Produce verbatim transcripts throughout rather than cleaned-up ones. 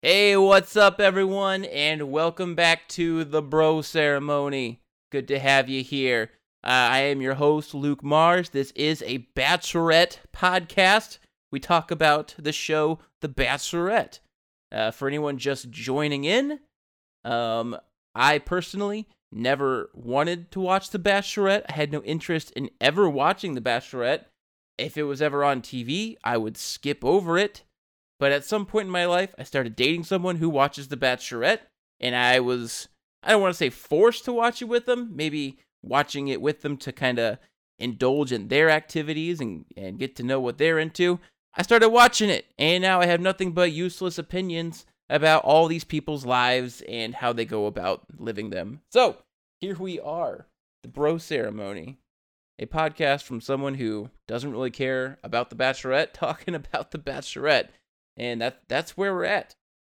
Hey, what's up, everyone, and welcome back to the Bro Ceremony. Good to have you here. Uh, I am your host, Luke Mars. This is a Bachelorette podcast. We talk about the show The Bachelorette. Uh, for anyone just joining in, um, I personally never wanted to watch The Bachelorette. I had no interest in ever watching The Bachelorette. If it was ever on T V, I would skip over it. But at some point in my life, I started dating someone who watches The Bachelorette, and I was, I don't want to say forced to watch it with them, maybe watching it with them to kind of indulge in their activities and, and get to know what they're into. I started watching it, and now I have nothing but useless opinions about all these people's lives and how they go about living them. So, here we are, The Bro Ceremony, a podcast from someone who doesn't really care about The Bachelorette, talking about The Bachelorette. And that that's where we're at.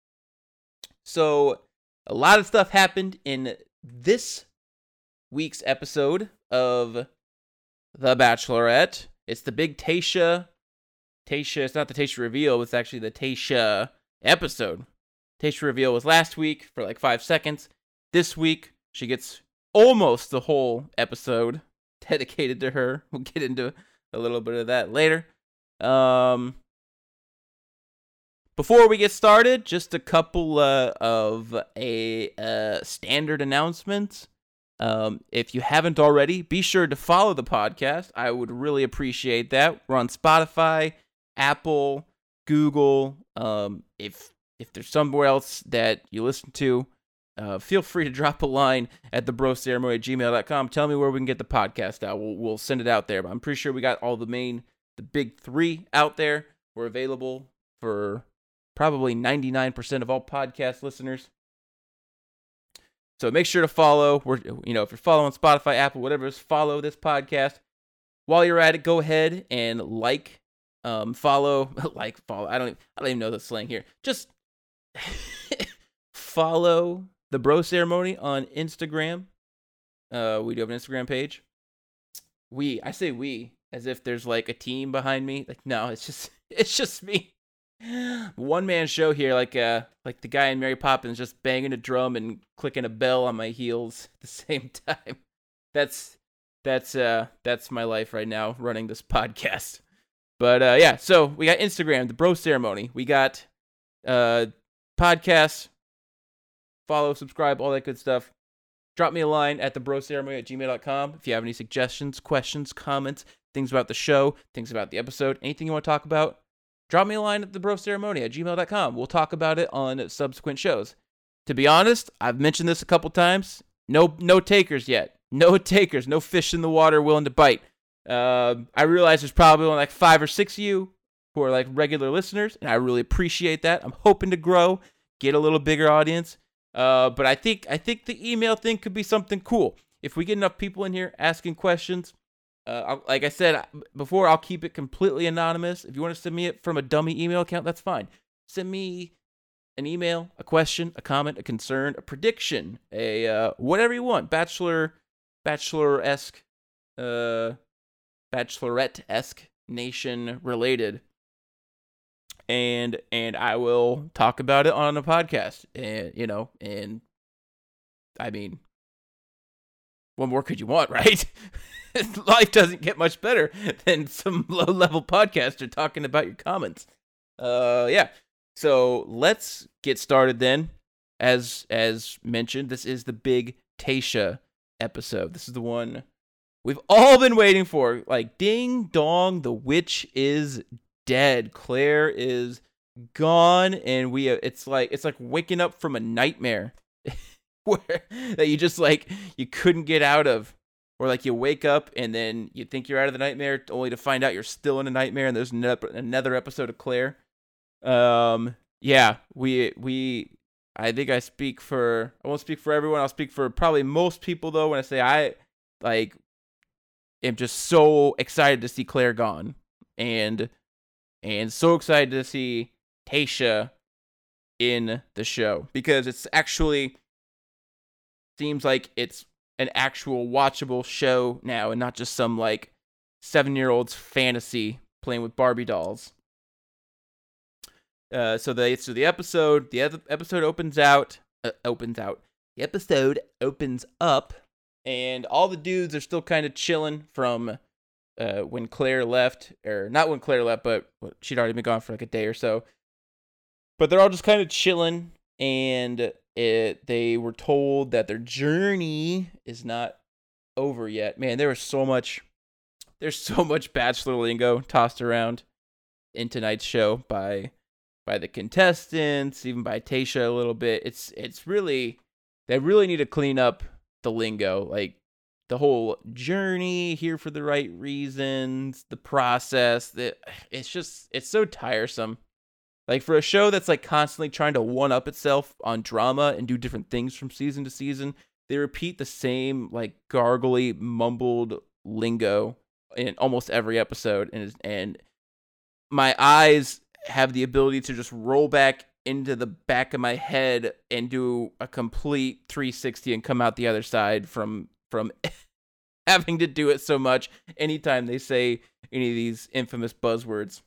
So, a lot of stuff happened in this week's episode of The Bachelorette. It's the big Tayshia. Tayshia, it's not the Tayshia reveal, it's actually the Tayshia episode. Tayshia reveal was last week for like five seconds. This week, she gets almost the whole episode dedicated to her. We'll get into a little bit of that later. Um... Before we get started, just a couple uh, of a uh, standard announcements. Um, if you haven't already, be sure to follow the podcast. I would really appreciate that. We're on Spotify, Apple, Google. Um, if if there's somewhere else that you listen to, uh, feel free to drop a line at the bro ceremony at gmail dot com. Tell me where we can get the podcast out. We'll we'll send it out there. But I'm pretty sure we got all the main, the big three out there. We're available for probably ninety-nine percent of all podcast listeners. So make sure to follow. We're, you know, if you're following Spotify, Apple, whatever, just follow this podcast. While you're at it, go ahead and like, um, follow, like, follow. I don't, even, I don't even know the slang here. Just follow the Bro Ceremony on Instagram. Uh, we do have an Instagram page. We, I say we, as if there's like a team behind me. Like, no, it's just, it's just me. One man show here, like uh, like the guy in Mary Poppins, just banging a drum and clicking a bell on my heels at the same time. That's that's uh that's my life right now, running this podcast. But uh, yeah, so we got Instagram, the Bro Ceremony. We got uh podcasts. Follow, subscribe, all that good stuff. Drop me a line at the bro ceremony at gmail dot com if you have any suggestions, questions, comments, things about the show, things about the episode, anything you want to talk about. Drop me a line at the bro ceremony at gmail dot com. We'll talk about it on subsequent shows. To be honest, I've mentioned this a couple times. No no takers yet. No takers. No fish in the water willing to bite. Uh, I realize there's probably only like five or six of you who are like regular listeners, and I really appreciate that. I'm hoping to grow, get a little bigger audience. Uh, but I think I think the email thing could be something cool. If we get enough people in here asking questions, Uh, I'll, like I said before, I'll keep it completely anonymous. If you want to send me it from a dummy email account, that's fine. Send me an email, a question, a comment, a concern, a prediction, a uh, whatever you want. Bachelor, Bachelor-esque, uh, Bachelorette-esque, nation related, and and I will talk about it on a podcast. And you know, and I mean, what more could you want, right? Life doesn't get much better than some low-level podcaster talking about your comments. Uh, yeah. So let's get started then. As as mentioned, this is the big Tayshia episode. This is the one we've all been waiting for. Like, ding dong, the witch is dead. Claire is gone, and we. It's like it's like waking up from a nightmare, where that you just like you couldn't get out of. Or like you wake up and then you think you're out of the nightmare only to find out you're still in a nightmare and there's another episode of Claire. Um, yeah, we, we, I think I speak for, I won't speak for everyone. I'll speak for probably most people though when I say I, like, am just so excited to see Claire gone. And, and so excited to see Tayshia in the show. Because it's actually, seems like it's an actual watchable show now and not just some like seven year old's fantasy playing with Barbie dolls. Uh, so the so the episode the episode opens out uh, opens out. The episode opens up, and all the dudes are still kind of chilling from uh, when Claire left, or not when Claire left, but she'd already been gone for like a day or so. But they're all just kind of chilling, and it they were told that their journey is not over yet. Man, there was so much. There's so much bachelor lingo tossed around in tonight's show by by the contestants, even by Tayshia a little bit. It's it's really they really need to clean up the lingo, like the whole journey here for the right reasons, the process. That it's just it's so tiresome. Like for a show that's like constantly trying to one up itself on drama and do different things from season to season, they repeat the same like gargly, mumbled lingo in almost every episode, and and my eyes have the ability to just roll back into the back of my head and do a complete three sixty and come out the other side from from having to do it so much anytime they say any of these infamous buzzwords.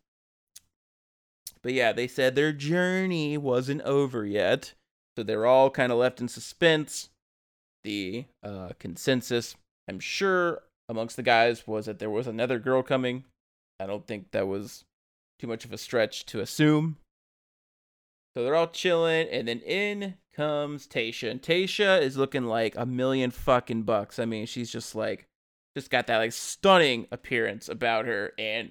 But yeah, they said their journey wasn't over yet, so they're all kind of left in suspense. The uh, consensus, I'm sure, amongst the guys was that there was another girl coming. I don't think that was too much of a stretch to assume. So they're all chilling, and then in comes Tayshia. And Tayshia is looking like a million fucking bucks. I mean, she's just like, just got that like stunning appearance about her. And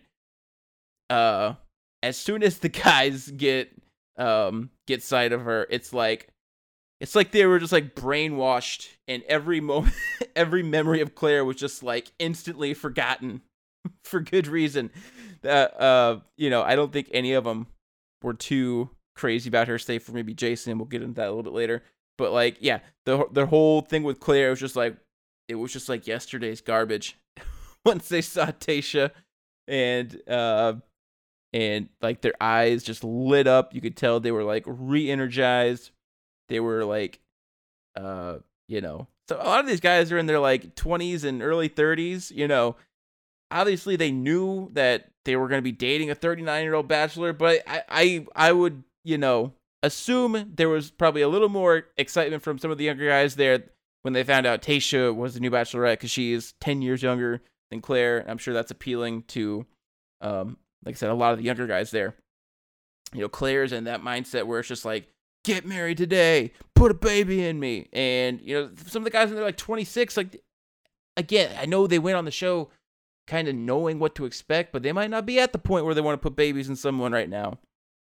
uh, as soon as the guys get um get sight of her, it's like, it's like they were just like brainwashed, and every moment, every memory of Claire was just like instantly forgotten for good reason. That uh, uh, you know, I don't think any of them were too crazy about her, save for maybe Jason. We'll get into that a little bit later. But like, yeah, the the whole thing with Claire was just like, it was just like yesterday's garbage. Once they saw Tayshia, and uh, and like their eyes just lit up. You could tell they were like re-energized. They were like, uh, you know, so a lot of these guys are in their like twenties and early thirties. You know, obviously they knew that they were going to be dating a thirty-nine year old bachelor, but I, I, I would, you know, assume there was probably a little more excitement from some of the younger guys there when they found out Tayshia was the new bachelorette, because she is ten years younger than Claire. I'm sure that's appealing to, um, like I said, a lot of the younger guys there. You know, Claire's in that mindset where it's just like, get married today, put a baby in me. And, you know, some of the guys in there like twenty-six, like, again, I know they went on the show kind of knowing what to expect, but they might not be at the point where they want to put babies in someone right now.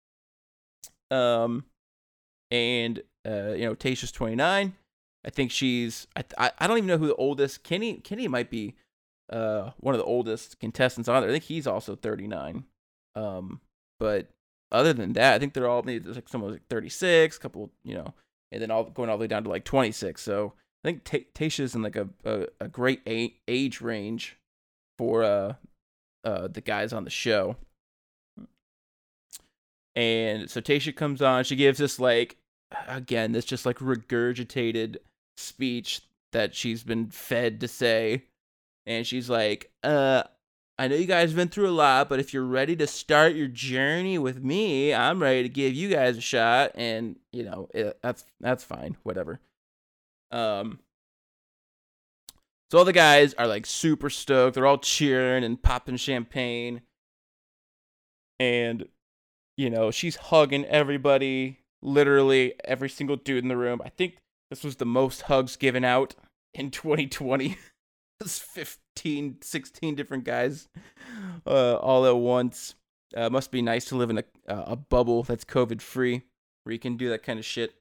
Um, and, uh, you know, Tayshia's twenty-nine. I think she's, I, I I don't even know who the oldest, Kenny, Kenny might be uh one of the oldest contestants on there. I think he's also thirty-nine. Um, but other than that, I think they're all, maybe there's like someone like thirty-six, a couple, you know, and then all going all the way down to like twenty-six. So I think T- Tayshia's in like a, a, a great a- age range for uh uh the guys on the show. And so Tayshia comes on, she gives this like, again, this just like regurgitated speech that she's been fed to say. And she's like, uh, I know you guys have been through a lot, but if you're ready to start your journey with me, I'm ready to give you guys a shot. And, you know, it, that's that's fine, whatever. Um, so all the guys are like super stoked. They're all cheering and popping champagne. And, you know, she's hugging everybody, literally every single dude in the room. I think this was the most hugs given out in twenty twenty. It's fifteen, sixteen different guys uh, all at once. Uh, must be nice to live in a uh, a bubble that's COVID free, where you can do that kind of shit.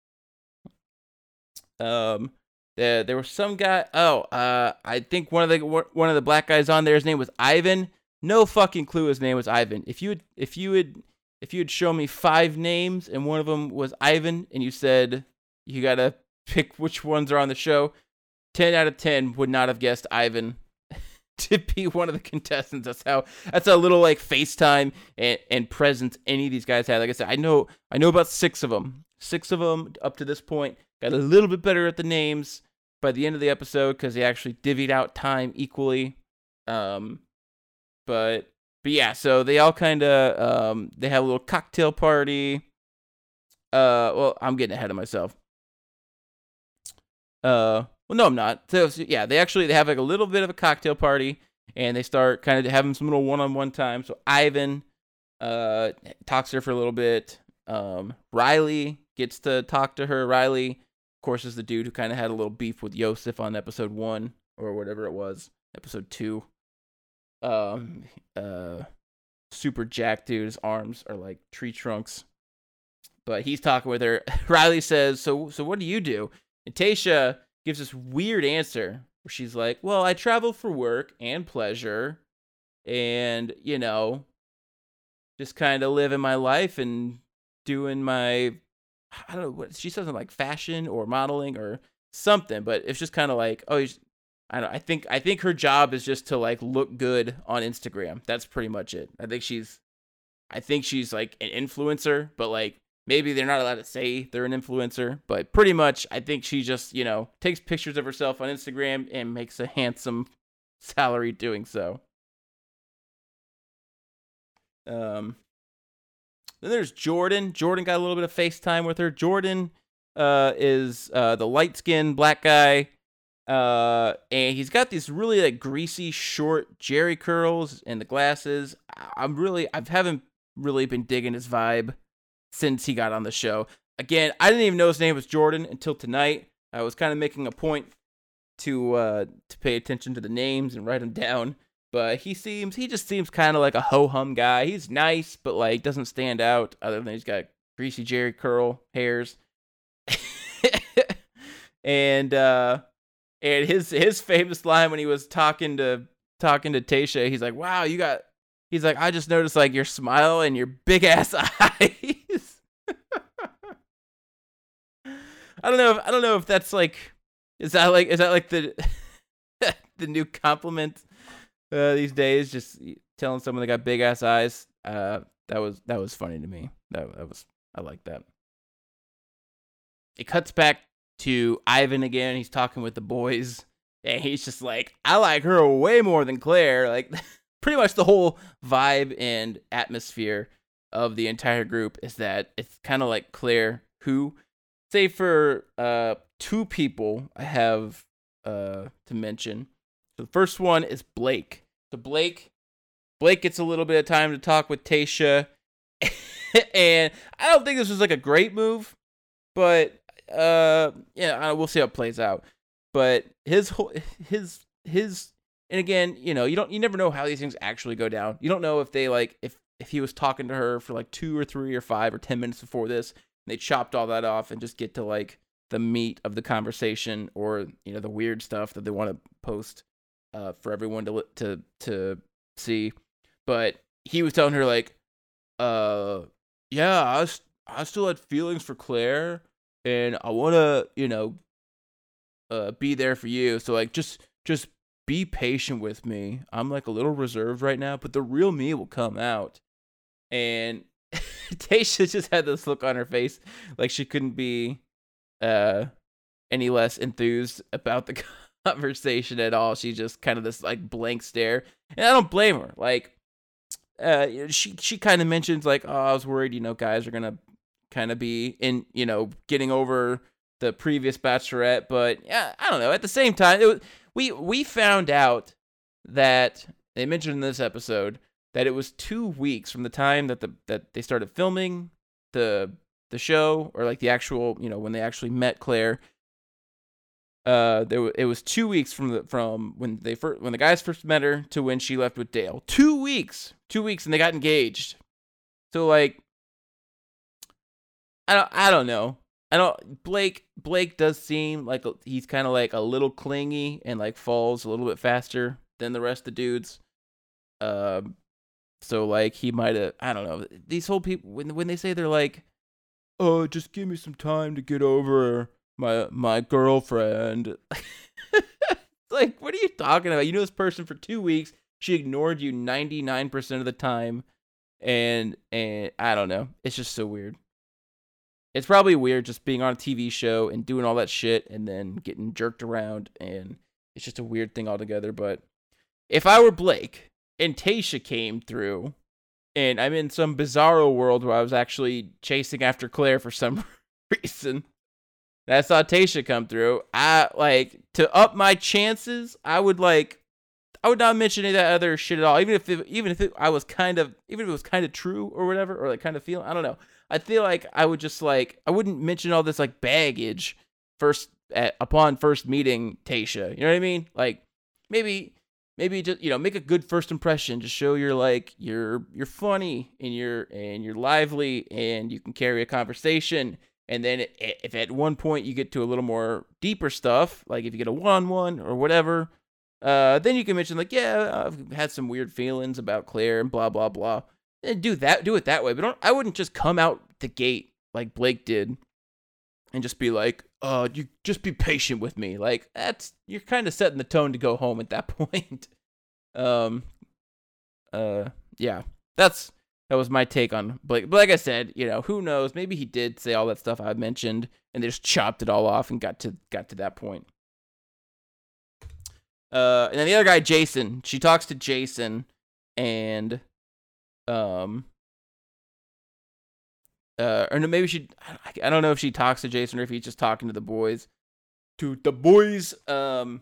Um, there there was some guy. Oh, uh, I think one of the one of the black guys on there, his name was Ivan. No fucking clue his name was Ivan. If you would, if you would, if you had shown me five names and one of them was Ivan, and you said you gotta pick which ones are on the show, ten out of ten would not have guessed Ivan to be one of the contestants. That's how, that's how little like FaceTime and, and presence any of these guys had. Like I said, I know, I know about six of them. Six of them up to this point. Got a little bit better at the names by the end of the episode because they actually divvied out time equally. Um, but but yeah, so they all kind of um they have a little cocktail party. Uh, well, I'm getting ahead of myself. Uh, well, no, I'm not. So, so yeah, they actually they have like a little bit of a cocktail party, and they start kind of having some little one-on-one time. So Ivan uh talks to her for a little bit. Um, Riley gets to talk to her. Riley, of course, is the dude who kind of had a little beef with Yosef on episode one or whatever it was, episode two. Um, uh, super jacked dude. His arms are like tree trunks. But he's talking with her. Riley says, "So, so what do you do?" And Tayshia gives this weird answer where she's like, "Well, I travel for work and pleasure, and you know, just kind of living my life and doing my, I don't know what she says, like fashion or modeling or something." But it's just kind of like, oh, I don't. I think I think her job is just to like look good on Instagram. That's pretty much it. I think she's, I think she's like an influencer, but like. Maybe they're not allowed to say they're an influencer, but pretty much I think she just, you know, takes pictures of herself on Instagram and makes a handsome salary doing so. Um, then there's Jordan. Jordan got a little bit of FaceTime with her. Jordan uh, is uh, the light-skinned black guy, uh, and he's got these really like greasy, short Jerry curls and the glasses. I'm really, I haven't really been digging his vibe since he got on the show. Again, I didn't even know his name was Jordan until tonight. I was kind of making a point to uh, to pay attention to the names and write them down. But he seems, he just seems kind of like a ho-hum guy. He's nice, but like doesn't stand out other than he's got greasy Jerry curl hairs. and uh, and his his famous line when he was talking to talking to Tayshia, he's like, "Wow, you got." He's like, "I just noticed like your smile and your big ass eyes." I don't know. If, I don't know if that's like, is that like, is that like the the new compliment uh, these days? Just telling someone they got big ass eyes. Uh, that was that was funny to me. That that was I like that. It cuts back to Ivan again. He's talking with the boys, and he's just like, "I like her way more than Claire." Like. Pretty much the whole vibe and atmosphere of the entire group is that it's kind of like Claire, who, save for uh, two people I have uh, to mention. So the first one is Blake. So Blake, Blake gets a little bit of time to talk with Tayshia, and I don't think this was like a great move, but uh, yeah, we'll see how it plays out. But his whole his his And again, you know, you don't, you never know how these things actually go down. You don't know if they like, if, if he was talking to her for like two or three or five or ten minutes before this, and they chopped all that off and just get to like the meat of the conversation or, you know, the weird stuff that they want to post uh, for everyone to, to, to see. But he was telling her like, uh, yeah, I, was, I still had feelings for Claire and I want to, you know, uh, be there for you. So like, just, just, be patient with me. I'm like a little reserved right now, but the real me will come out. And Tayshia just had this look on her face like she couldn't be uh, any less enthused about the conversation at all. She just kind of this like blank stare. And I don't blame her. Like, uh, she she kind of mentions like, oh, I was worried, you know, guys are going to kind of be in, you know, getting over the previous Bachelorette. But yeah, I don't know. At the same time, it was, We we found out that they mentioned in this episode that it was two weeks from the time that the that they started filming the the show, or like the actual, you know, when they actually met Claire. Uh, there it was two weeks from the from when they first when the guys first met her to when she left with Dale. Two weeks, two weeks, and they got engaged. So like, I don't I don't know. I don't. Blake Blake does seem like a, he's kind of like a little clingy and like falls a little bit faster than the rest of the dudes. Um, so like he might have. I don't know. These whole people when when they say they're like, "Oh, just give me some time to get over my my girlfriend." Like, what are you talking about? You know this person for two weeks. She ignored you ninety-nine percent of the time, and and I don't know. It's just so weird. It's probably weird just being on a T V show and doing all that shit and then getting jerked around, and it's just a weird thing altogether. But if I were Blake, and Tayshia came through, and I'm in some bizarro world where I was actually chasing after Claire for some reason. And I saw Tayshia come through. I like to up my chances. I would like, I would not mention any of that other shit at all. Even if, it, even if it, I was kind of, even if it was kind of true or whatever, or like kind of feeling, I don't know. I feel like I would just like, I wouldn't mention all this like baggage first at, upon first meeting Tayshia. You know what I mean? Like maybe, maybe just, you know, make a good first impression. Just show you're like, you're, you're funny and you're, and you're lively and you can carry a conversation. And then if at one point you get to a little more deeper stuff, like if you get a one-on-one or whatever, uh, then you can mention like, yeah, I've had some weird feelings about Claire and blah, blah, blah. And do that, do it that way. But don't, I wouldn't just come out the gate like Blake did and just be like, uh, you just be patient with me. Like that's, you're kind of setting the tone to go home at that point. um, uh, yeah, that's, that was my take on Blake. But like I said, you know, who knows? Maybe he did say all that stuff I mentioned and they just chopped it all off and got to, got to that point. Uh, and then the other guy, Jason, she talks to Jason and, um, uh, or no, maybe she, I don't know if she talks to Jason or if he's just talking to the boys, to the boys. Um,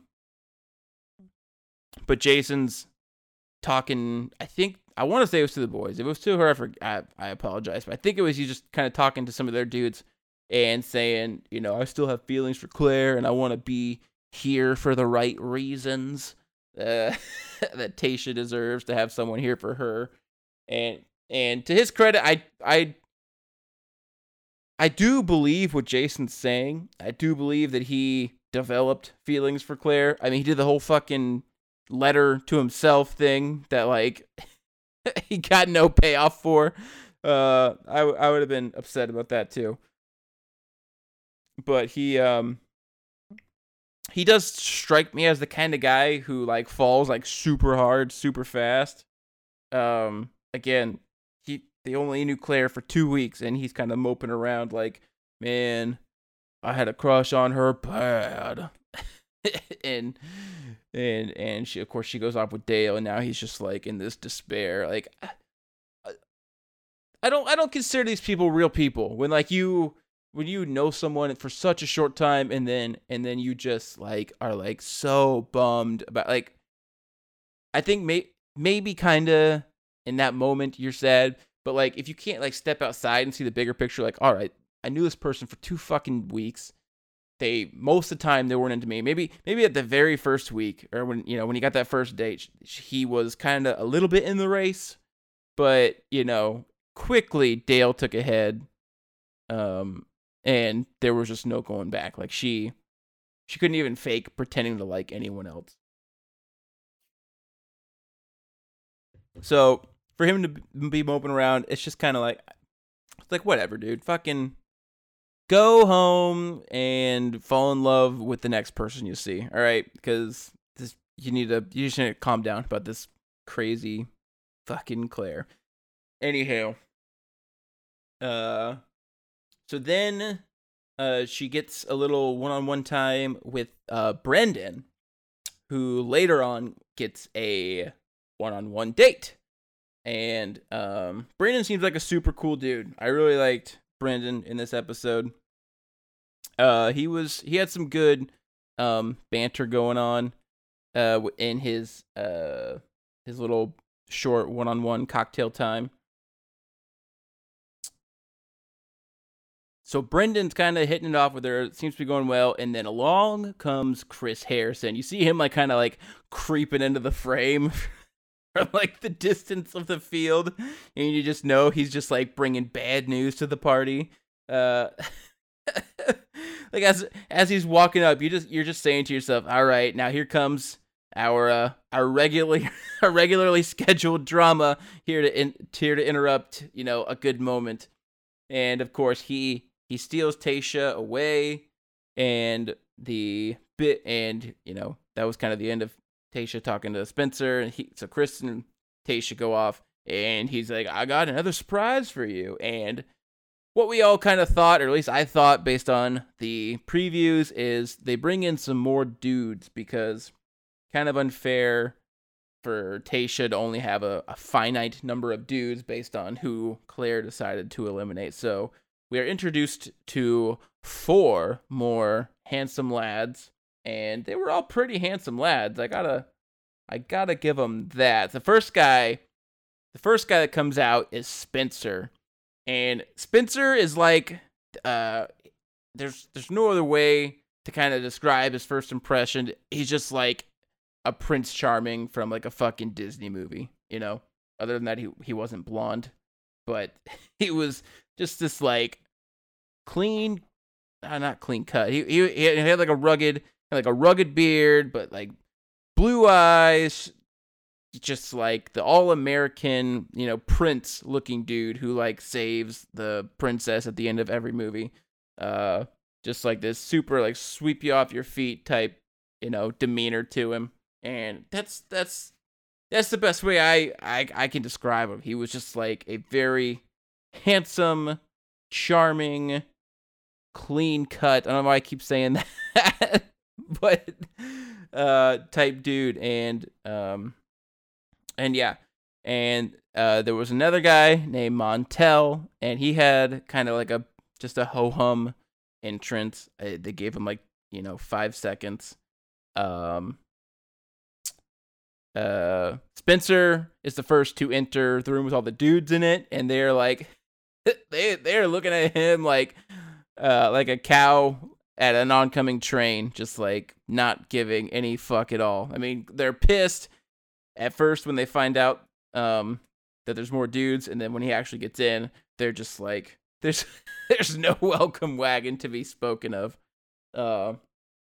but Jason's talking, I think, I want to say it was to the boys. If it was to her, I, forget, I, I apologize. But I think it was you just kind of talking to some of their dudes and saying, you know, I still have feelings for Claire and I want to be here for the right reasons. Uh, that Tayshia deserves to have someone here for her. And and to his credit, I I I do believe what Jason's saying. I do believe that he developed feelings for Claire. I mean, he did the whole fucking letter to himself thing that like he got no payoff for. Uh, I I would have been upset about that too. But he um he does strike me as the kind of guy who like falls like super hard, super fast. Um, again, he they only knew Claire for two weeks, and he's kind of moping around like, man, I had a crush on her bad, and. And and she, of course, she goes off with Dale, and now he's just like in this despair. Like, I, I don't I don't consider these people real people. When like you when you know someone for such a short time, and then and then you just like are like so bummed about like. I think may, maybe kind of in that moment you're sad, but like if you can't like step outside and see the bigger picture, like all right, I knew this person for two fucking weeks. They most of the time they weren't into me. Maybe maybe at the very first week or when you know when he got that first date, he was kind of a little bit in the race, but you know quickly Dale took ahead, um, and there was just no going back. Like she she couldn't even fake pretending to like anyone else. So for him to be moping around, it's just kind of like it's like whatever, dude. Fucking. Go home and fall in love with the next person you see, all right? Because this, you need to, you just need to calm down about this crazy fucking Claire. Anyhow, uh, so then, uh, she gets a little one-on-one time with uh Brendan, who later on gets a one-on-one date, and um, Brendan seems like a super cool dude. I really liked Brendan in this episode. Uh, he was he had some good um banter going on uh in his uh his little short one-on-one cocktail time. So Brendan's kind of hitting it off with her. It seems to be going well, and then along comes Chris Harrison. You see him like kind of like creeping into the frame from like the distance of the field, and you just know he's just like bringing bad news to the party. Uh, like as as he's walking up, you just you're just saying to yourself, "All right, now here comes our uh, our regularly our regularly scheduled drama here to in, here to interrupt, you know, a good moment." And of course, he he steals Tayshia away, and the bit, and you know that was kind of the end of Tayshia talking to Spencer, and he so Chris and Tayshia go off, and he's like, "I got another surprise for you," and what we all kind of thought, or at least I thought based on the previews, is they bring in some more dudes because kind of unfair for Tayshia to only have a, a finite number of dudes based on who Claire decided to eliminate. So we are introduced to four more handsome lads, and they were all pretty handsome lads. I gotta, I gotta give them that. The first guy, the first guy that comes out is Spencer, and Spencer is like, uh, there's there's no other way to kind of describe his first impression. He's just like a Prince Charming from like a fucking Disney movie, you know? Other than that, he he wasn't blonde, but he was just this like clean, uh, not clean cut. He, he he had like a rugged, like a rugged beard, but like blue eyes, just like the all-American, you know, prince-looking dude who like saves the princess at the end of every movie. Uh, just like this super like sweep you off your feet type, you know, demeanor to him, and that's that's that's the best way I I I can describe him. He was just like a very handsome, charming, clean cut. I don't know why I keep saying that, but uh, type dude, and um, and yeah, and uh, there was another guy named Montel, and he had kind of like a just a ho-hum entrance. Uh, they gave him like, you know, five seconds. Um, uh, Spencer is the first to enter the room with all the dudes in it, and they're like, they they're looking at him like, uh, like a cow at an oncoming train, just like not giving any fuck at all. I mean, they're pissed at first when they find out um that there's more dudes, and then when he actually gets in, they're just like, There's there's no welcome wagon to be spoken of, uh,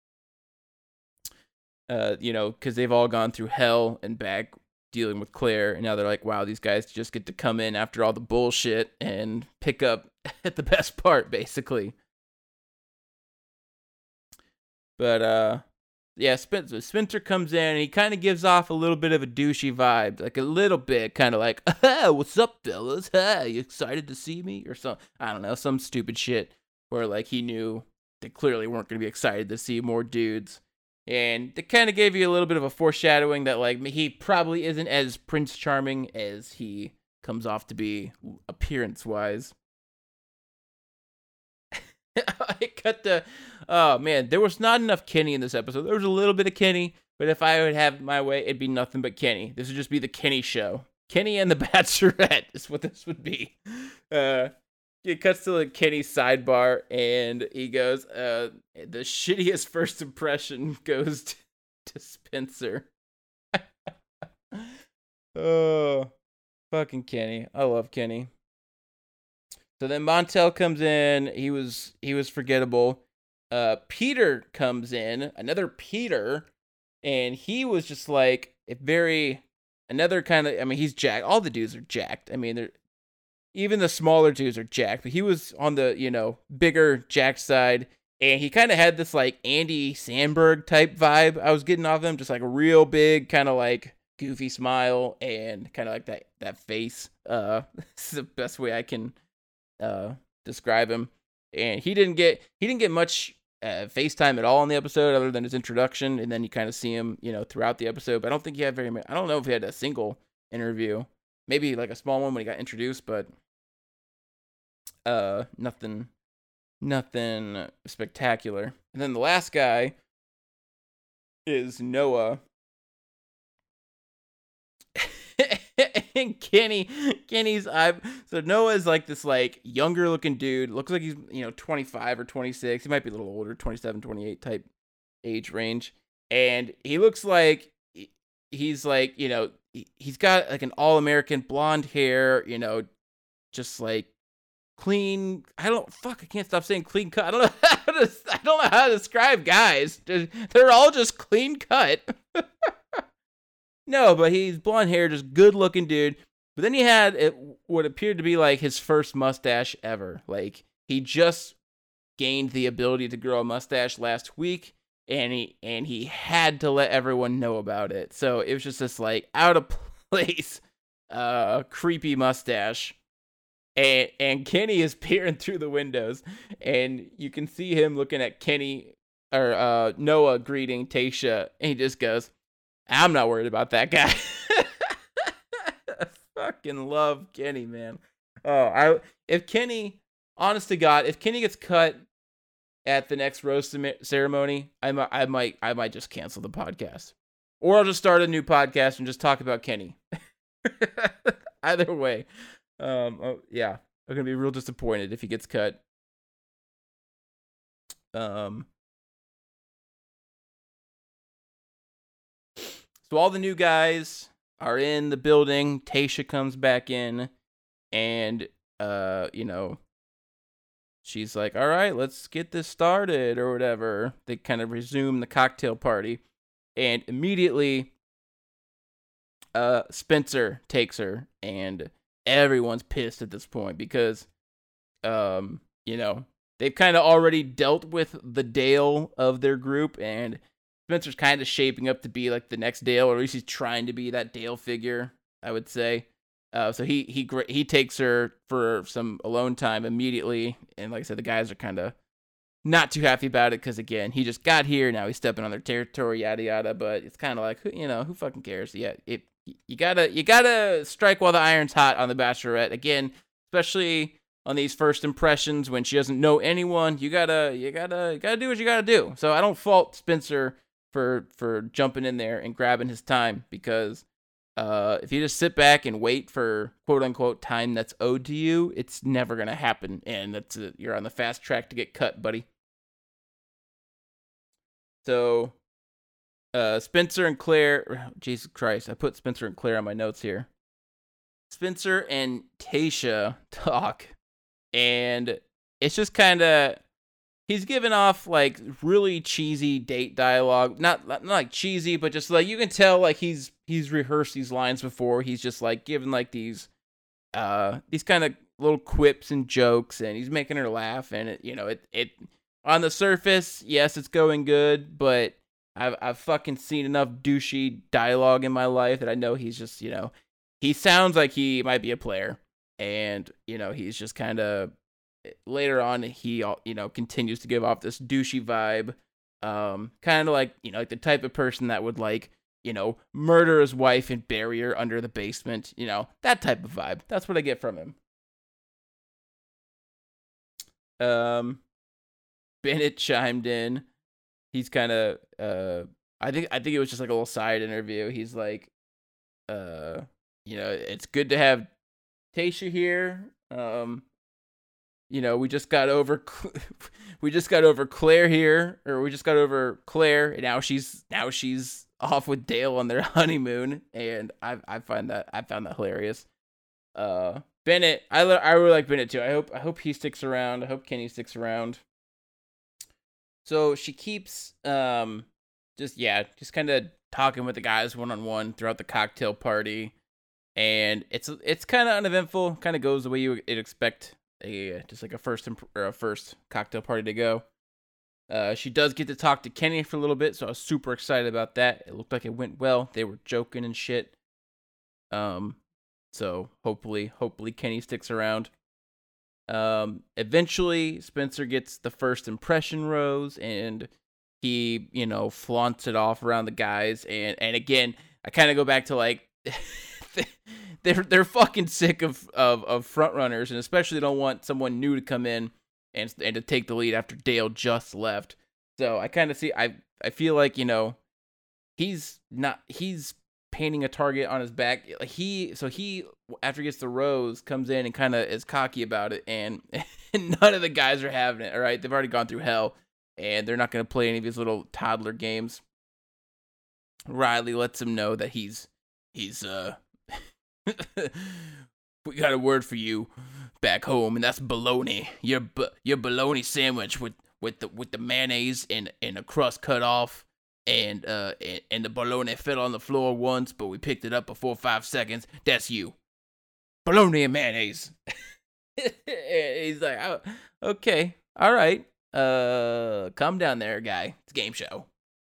uh, you know, because they've all gone through hell and back dealing with Claire, and now they're like, wow, these guys just get to come in after all the bullshit and pick up at the best part, basically. But uh, yeah, Spencer, Spencer comes in, and he kind of gives off a little bit of a douchey vibe, like a little bit, kind of like, ah, what's up, fellas? Ah, you excited to see me? Or some, I don't know, some stupid shit where like he knew they clearly weren't going to be excited to see more dudes. And it kind of gave you a little bit of a foreshadowing that like he probably isn't as Prince Charming as he comes off to be appearance-wise. I cut the, oh man, there was not enough Kenny in this episode. There was a little bit of Kenny, but if I would have my way, it'd be nothing but Kenny. This would just be the Kenny show. Kenny and the Bachelorette is what this would be. Uh, it cuts to the Kenny sidebar, and he goes, uh, the shittiest first impression goes to, to Spencer. Oh, fucking Kenny. I love Kenny. So then Montel comes in. He was he was forgettable. Uh, Peter comes in, another Peter, and he was just like a very another kind of. I mean, he's jacked. All the dudes are jacked. I mean, they're even the smaller dudes are jacked. But he was on the, you know, bigger jacked side, and he kind of had this like Andy Samberg type vibe I was getting off him, just like a real big kind of like goofy smile and kind of like that that face. Uh, this is the best way I can uh describe him. And he didn't get he didn't get much uh FaceTime at all in the episode other than his introduction, and then you kind of see him, you know, throughout the episode. But I don't think he had very much. I don't know if he had a single interview, maybe like a small one when he got introduced, but uh nothing nothing spectacular. And then the last guy is Noah. And Kenny, Kenny's eye. So Noah's like this like younger looking dude. Looks like he's, you know, twenty-five or twenty-six. He might be a little older, twenty-seven, twenty-eight type age range. And he looks like he's like, you know, he's got like an all-American blonde hair, you know, just like clean. I don't, fuck, I can't stop saying clean cut. I don't know how to, I don't know how to describe guys. They're all just clean cut. No, but he's blonde hair, just good looking dude. But then he had it, what appeared to be like his first mustache ever. Like he just gained the ability to grow a mustache last week, and he and he had to let everyone know about it. So it was just this like out of place, uh, creepy mustache. And and Kenny is peering through the windows, and you can see him looking at Kenny or uh, Noah greeting Tayshia, and he just goes, I'm not worried about that guy. I fucking love Kenny, man. Oh, I if Kenny, honest to God, if Kenny gets cut at the next roast ceremony, I might, I might, I might just cancel the podcast, or I'll just start a new podcast and just talk about Kenny. Either way, um, oh, yeah, I'm gonna be real disappointed if he gets cut. Um, so all the new guys are in the building. Tayshia comes back in, and uh, you know, she's like, "All right, let's get this started," or whatever. They kind of resume the cocktail party, and immediately, uh, Spencer takes her, and everyone's pissed at this point because, um, you know, they've kind of already dealt with the Dale of their group, and Spencer's kind of shaping up to be like the next Dale, or at least he's trying to be that Dale figure, I would say. Uh, so he he he takes her for some alone time immediately, and like I said, the guys are kind of not too happy about it because again, he just got here, now he's stepping on their territory, yada yada. But it's kind of like, you know, who fucking cares? Yeah, it you gotta you gotta strike while the iron's hot on the Bachelorette again, especially on these first impressions when she doesn't know anyone. You gotta you gotta you gotta do what you gotta do. So I don't fault Spencer for for jumping in there and grabbing his time because. Uh, if you just sit back and wait for quote unquote time that's owed to you, it's never gonna happen, and that's a, you're on the fast track to get cut, buddy. So, uh, Spencer and Claire, Jesus Christ, I put Spencer and Claire on my notes here. Spencer and Tayshia talk, and it's just kind of. He's giving off, like, really cheesy date dialogue. Not, not like cheesy, but just, like, you can tell, like, he's he's rehearsed these lines before. He's just, like, giving, like, these uh these kind of little quips and jokes, and he's making her laugh. And, it, you know, it, it on the surface, yes, it's going good, but I've, I've fucking seen enough douchey dialogue in my life that I know he's just, you know, he sounds like he might be a player. And, you know, he's just kind of... Later on, he you know continues to give off this douchey vibe, um, kind of like you know like the type of person that would like you know murder his wife and bury her under the basement, you know that type of vibe. That's what I get from him. Um, Bennett chimed in. He's kind of uh, I think I think it was just like a little side interview. He's like, uh, you know, it's good to have Tayshia here. Um. You know, we just got over, we just got over Claire here, or we just got over Claire, and now she's now she's off with Dale on their honeymoon, and I I find that I found that hilarious. Uh, Bennett, I I really like Bennett too. I hope I hope he sticks around. I hope Kenny sticks around. So she keeps um just yeah just kind of talking with the guys one on one throughout the cocktail party, and it's it's kind of uneventful. Kind of goes the way you would expect. A just like a first imp- or a first cocktail party to go. Uh, she does get to talk to Kenny for a little bit, so I was super excited about that. It looked like it went well. They were joking and shit. Um, so hopefully, hopefully Kenny sticks around. Um, eventually Spencer gets the first impression rose, and he, you know, flaunts it off around the guys. And and again, I kind of go back to like. They're they're fucking sick of, of, of front runners, and especially don't want someone new to come in and and to take the lead after Dale just left. So I kind of see I I feel like you know he's not he's painting a target on his back. He so he after he gets the rose comes in and kind of is cocky about it, and, and none of the guys are having it. All right, they've already gone through hell, and they're not going to play any of these little toddler games. Riley lets him know that he's he's uh. We got a word for you back home, and that's bologna. Your b- your bologna sandwich with, with the with the mayonnaise and and the crust cut off, and uh and, and the bologna fell on the floor once, but we picked it up before five seconds. That's you. Bologna and mayonnaise. He's like, oh, okay, all right. Uh, calm down there, guy. It's a game show.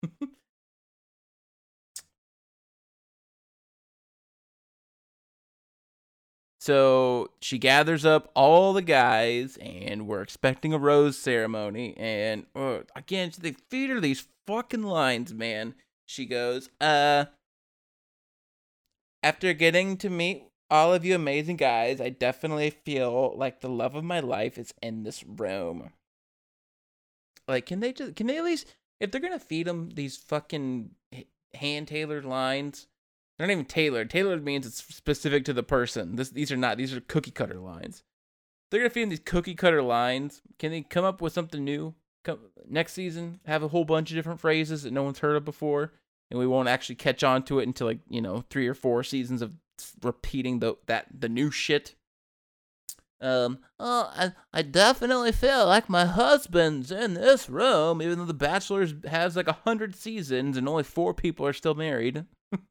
So she gathers up all the guys, and we're expecting a rose ceremony. And uh, again, they feed her these fucking lines, man. She goes, uh, after getting to meet all of you amazing guys, I definitely feel like the love of my life is in this room. Like, can they just, can they at least, if they're going to feed them these fucking hand-tailored lines, they're not even tailored. Tailored means it's specific to the person. This, these are not, these are cookie-cutter lines. They're going to feed them these cookie-cutter lines. Can they come up with something new? Come, next season, have a whole bunch of different phrases that no one's heard of before, and we won't actually catch on to it until, like, you know, three or four seasons of repeating the that the new shit. Um, oh, I, I definitely feel like my husband's in this room, even though The Bachelor has like a hundred seasons and only four people are still married.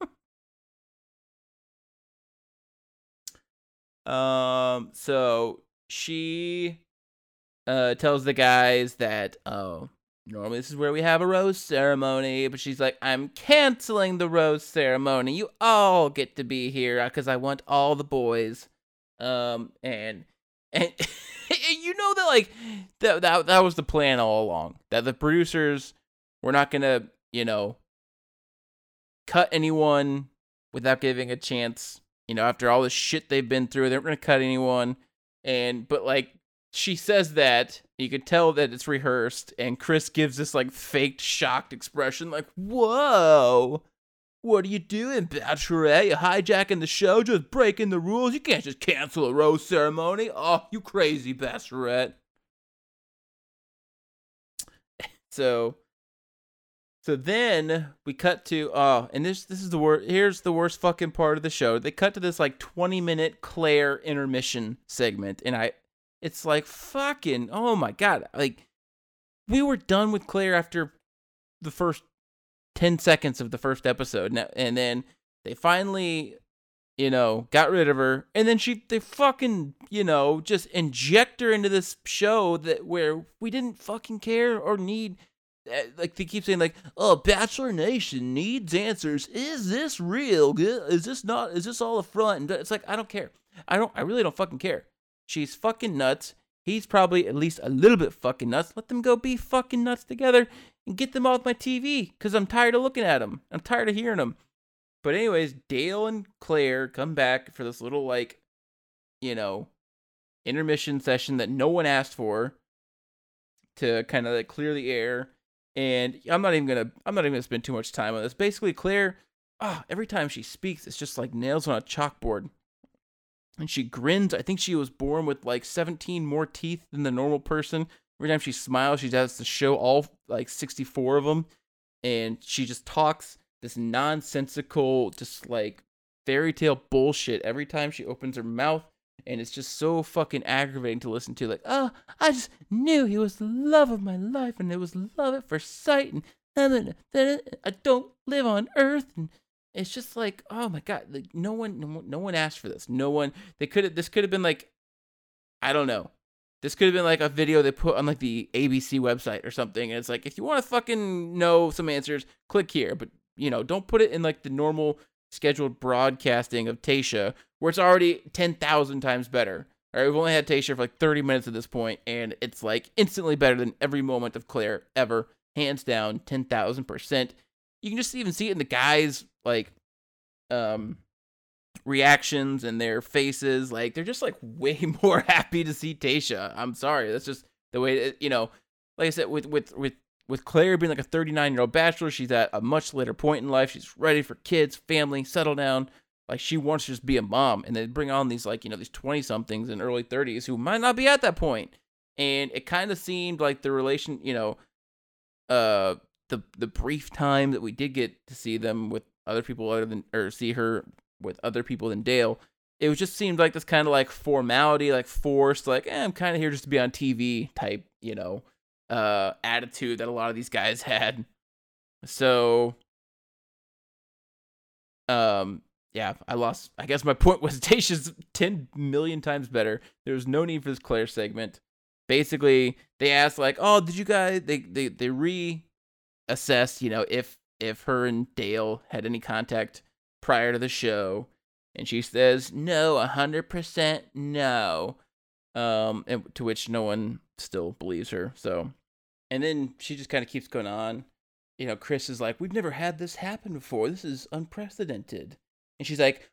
um, so she uh tells the guys that, oh, normally this is where we have a rose ceremony, but she's like, I'm canceling the rose ceremony. You all get to be here because I want all the boys. Um, and and you know that like that, that that was the plan all along. That the producers were not gonna, you know, cut anyone without giving a chance. You know, after all the shit they've been through, they weren't gonna cut anyone. And but like she says that, you could tell that it's rehearsed, and Chris gives this like faked shocked expression, like, "Whoa, what are you doing, Bachelorette? You hijacking the show, just breaking the rules? You can't just cancel a rose ceremony. Oh, you crazy, Bachelorette." So, so then we cut to, oh, and this this is the worst, here's the worst fucking part of the show. They cut to this like twenty minute Claire intermission segment, and I, it's like fucking, oh my god, like, we were done with Claire after the first ten seconds of the first episode, and then they finally, you know, got rid of her, and then she, they fucking, you know, just inject her into this show that where we didn't fucking care or need, like, they keep saying like, oh, Bachelor Nation needs answers. Is this real? Is this not, is this all a front? And it's like, I don't care. I don't, I really don't fucking care. She's fucking nuts. He's probably at least a little bit fucking nuts. Let them go be fucking nuts together and get them off my T V, because I'm tired of looking at them. I'm tired of hearing them. But anyways, Dale and Claire come back for this little, like, you know, intermission session that no one asked for, to kind of like clear the air. And I'm not even gonna, I'm not even gonna spend too much time on this. Basically, Claire, ah, oh, every time she speaks, it's just like nails on a chalkboard. And she grins. I think she was born with like seventeen more teeth than the normal person. Every time she smiles, she has to show all like sixty-four of them. And she just talks this nonsensical, just like fairy tale bullshit every time she opens her mouth. And it's just so fucking aggravating to listen to. Like, oh, I just knew he was the love of my life, and it was love at first sight, and then I don't live on Earth, and it's just like, oh my god, like no one, no one, no one asked for this. No one. They could have. This could have been like, I don't know. This could have been like a video they put on like the A B C website or something. And it's like, if you want to fucking know some answers, click here. But you know, don't put it in like the normal scheduled broadcasting of Tayshia, where it's already ten thousand times better. All right, we've only had Tayshia for like thirty minutes at this point, and it's like instantly better than every moment of Claire ever, hands down, ten thousand percent. You can just even see it in the guys' like um reactions and their faces. Like, they're just like way more happy to see Tayshia. I'm sorry, that's just the way it, you know. Like I said, with with with with Claire being like a thirty-nine year old bachelor, she's at a much later point in life. She's ready for kids, family, settle down. Like, she wants to just be a mom, and then bring on these like, you know, these twenty somethings and early thirties who might not be at that point. And it kind of seemed like the relation, you know, uh. The, the brief time that we did get to see them with other people other than, or see her with other people than Dale, it was just seemed like this kind of like formality, like forced, like, eh, I'm kind of here just to be on T V type, you know, uh, attitude that a lot of these guys had. So, um, yeah, I lost, I guess my point was Tayshia's ten million times better. There was no need for this Claire segment. Basically, they asked like, oh, did you guys, they, they, they re- assess, you know, if if her and Dale had any contact prior to the show, and she says no, a hundred percent no, um, and to which no one still believes her. So, and then she just kind of keeps going on. You know, Chris is like, we've never had this happen before. This is unprecedented. And she's like,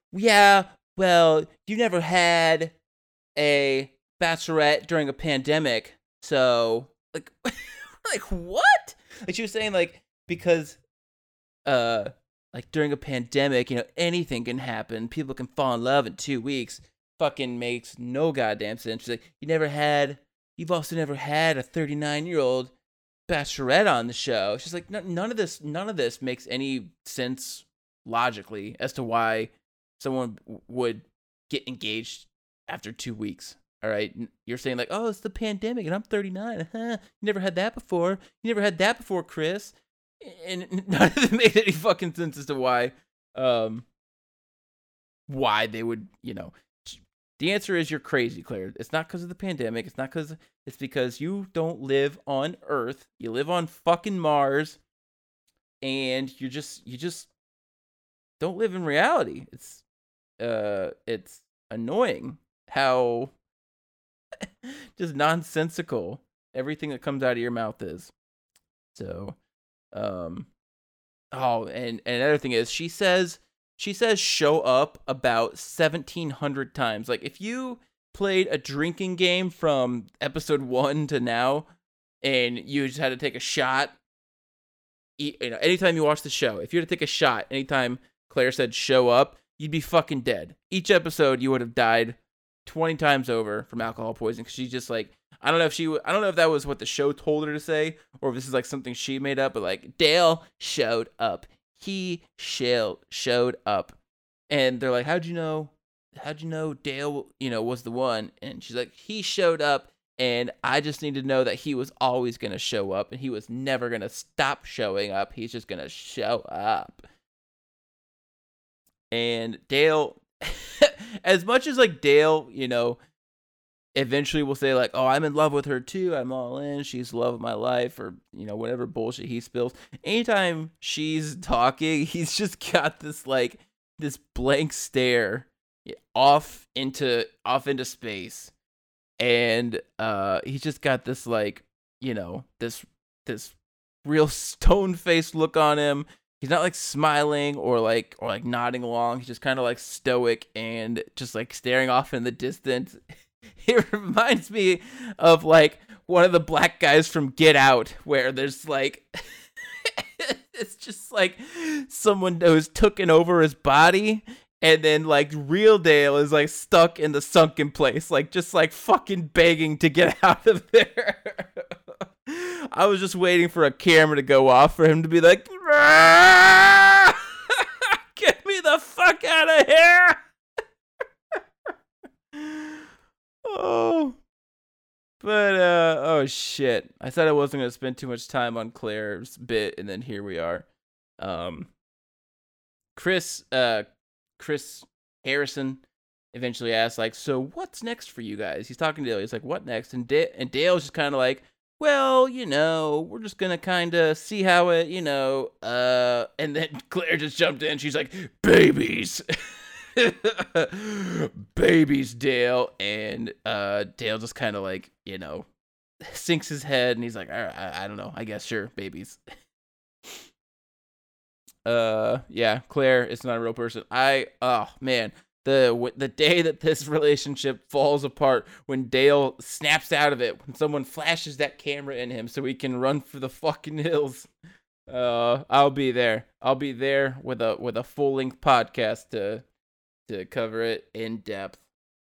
yeah, well, you never had a bachelorette during a pandemic, so like, like what? Like she was saying, like because uh, like during a pandemic, you know, anything can happen. People can fall in love in two weeks. Fucking makes no goddamn sense. She's like, you never had, you've also never had a thirty-nine year old bachelorette on the show. She's like, none of this, none of this makes any sense logically as to why someone would get engaged after two weeks. All right, you're saying like, oh, it's the pandemic, and I'm thirty-nine. Huh? You never had that before. You never had that before, Chris. And none of it made any fucking sense as to why, um, why they would, you know. The answer is you're crazy, Claire. It's not because of the pandemic. It's not because it's because you don't live on Earth. You live on fucking Mars, and you're just you just don't live in reality. It's uh, it's annoying how just nonsensical everything that comes out of your mouth is. So, um, oh, and, and another thing is she says. She says show up about seventeen hundred times. Like, if you played a drinking game from episode one to now, and you just had to take a shot, you know, anytime you watch the show, if you had to take a shot, anytime Claire said show up, you'd be fucking dead. Each episode, you would have died twenty times over from alcohol poisoning, because she's just like, I don't know if she, I don't know if that was what the show told her to say, or if this is like something she made up, but like, Dale showed up. He showed showed up, and they're like, "How'd you know? How'd you know Dale, you know, was the one?" And she's like, "He showed up, and I just need to know that he was always gonna show up, and he was never gonna stop showing up. He's just gonna show up." And Dale, as much as like Dale, you know, eventually will say like, "Oh, I'm in love with her too. I'm all in. She's the love of my life," or, you know, whatever bullshit he spills. Anytime she's talking, he's just got this like this blank stare off into off into space, and uh, he's just got this like, you know, this this real stone faced look on him. He's not like smiling or like or like nodding along. He's just kind of like stoic and just like staring off in the distance. It reminds me of like one of the black guys from Get Out, where there's like it's just like someone who's taken over his body, and then like real Dale is like stuck in the sunken place, like just like fucking begging to get out of there. I was just waiting for a camera to go off for him to be like, get me the fuck out of here. Oh, but uh, oh shit! I said I wasn't gonna spend too much time on Claire's bit, and then here we are. Um, Chris, uh, Chris Harrison eventually asks, like, "So what's next for you guys?" He's talking to Dale. He's like, "What next?" And da- and Dale's just kind of like, "Well, you know, we're just gonna kind of see how it, you know." Uh, and then Claire just jumped in. She's like, "Babies." Babies, Dale. And uh Dale just kind of like, you know, sinks his head, and he's like, all right, I, I don't know, I guess, sure, babies. uh yeah, Claire is not a real person. I oh man, the the day that this relationship falls apart, when Dale snaps out of it, when someone flashes that camera in him so he can run for the fucking hills, uh I'll be there. I'll be there with a with a full-length podcast to to cover it in depth.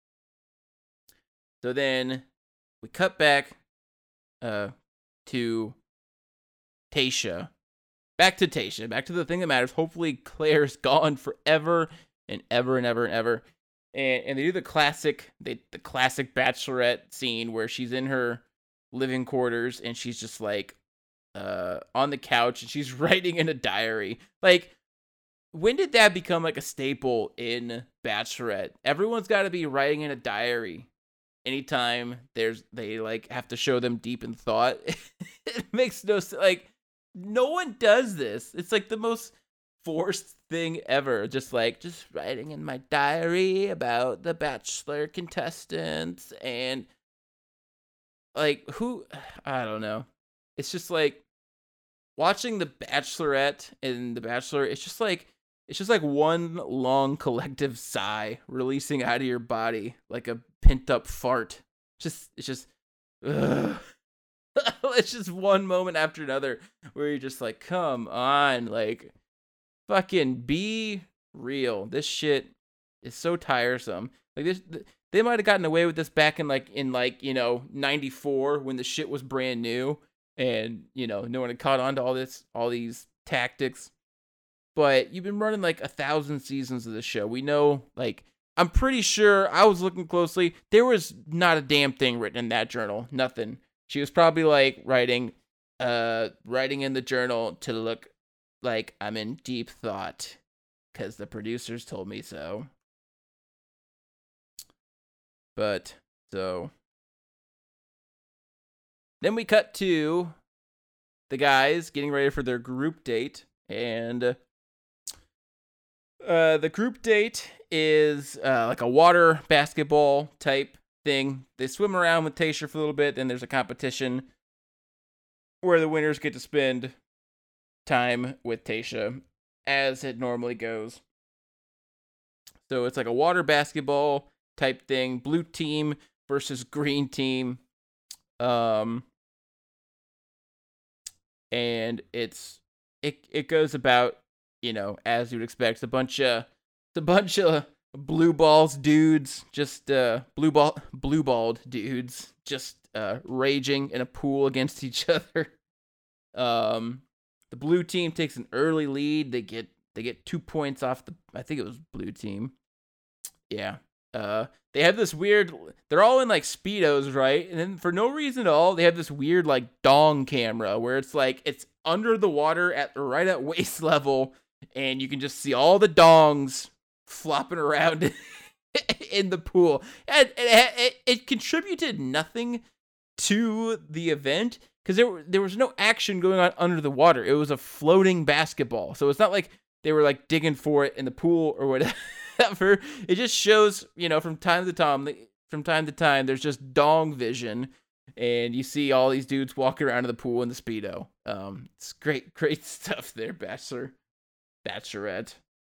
So then we cut back uh, to Tayshia. Back to Tayshia. Back to the thing that matters. Hopefully Claire's gone forever and ever and ever and ever. And and they do the classic, they, the classic Bachelorette scene where she's in her living quarters and she's just like uh, on the couch and she's writing in a diary. Like, when did that become like a staple in Bachelorette? Everyone's got to be writing in a diary anytime there's they like have to show them deep in thought. It makes no sense. Like, no one does this. It's like the most forced thing ever. Just like just writing in my diary about the Bachelor contestants, and like who I don't know. It's just like watching the Bachelorette and the Bachelor. It's just like it's just like one long collective sigh releasing out of your body like a pent up fart. Just it's just ugh. It's just one moment after another where you're just like, come on, like fucking be real. This shit is so tiresome. Like this, they might have gotten away with this back in like in like you know ninety-four when the shit was brand new and you know no one had caught on to all this, all these tactics. But you've been running like a thousand seasons of the show. We know, like, I'm pretty sure I was looking closely. There was not a damn thing written in that journal. Nothing. She was probably like writing, uh, writing in the journal to look like I'm in deep thought because the producers told me so. But so then we cut to the guys getting ready for their group date, and uh, the group date is uh, like a water basketball type thing. They swim around with Tayshia for a little bit, then there's a competition where the winners get to spend time with Tayshia, as it normally goes. So it's like a water basketball type thing, blue team versus green team. Um, and it's it it goes about, you know, as you'd expect, a bunch of a bunch of blue balls dudes, just uh blue ball blue balled dudes, just uh raging in a pool against each other. Um, the blue team takes an early lead. They get they get two points off the. I think it was blue team. Yeah. Uh, they have this weird. They're all in like Speedos, right? And then for no reason at all, they have this weird like dong camera where it's like it's under the water at right at waist level, and you can just see all the dongs flopping around in the pool. And it, it, it contributed nothing to the event because there there was no action going on under the water. It was a floating basketball, so it's not like they were like digging for it in the pool or whatever. It just shows, you know, from time to time, from time to time, there's just dong vision, and you see all these dudes walking around in the pool in the Speedo. Um, it's great, great stuff there, Bachelor, Bachelorette.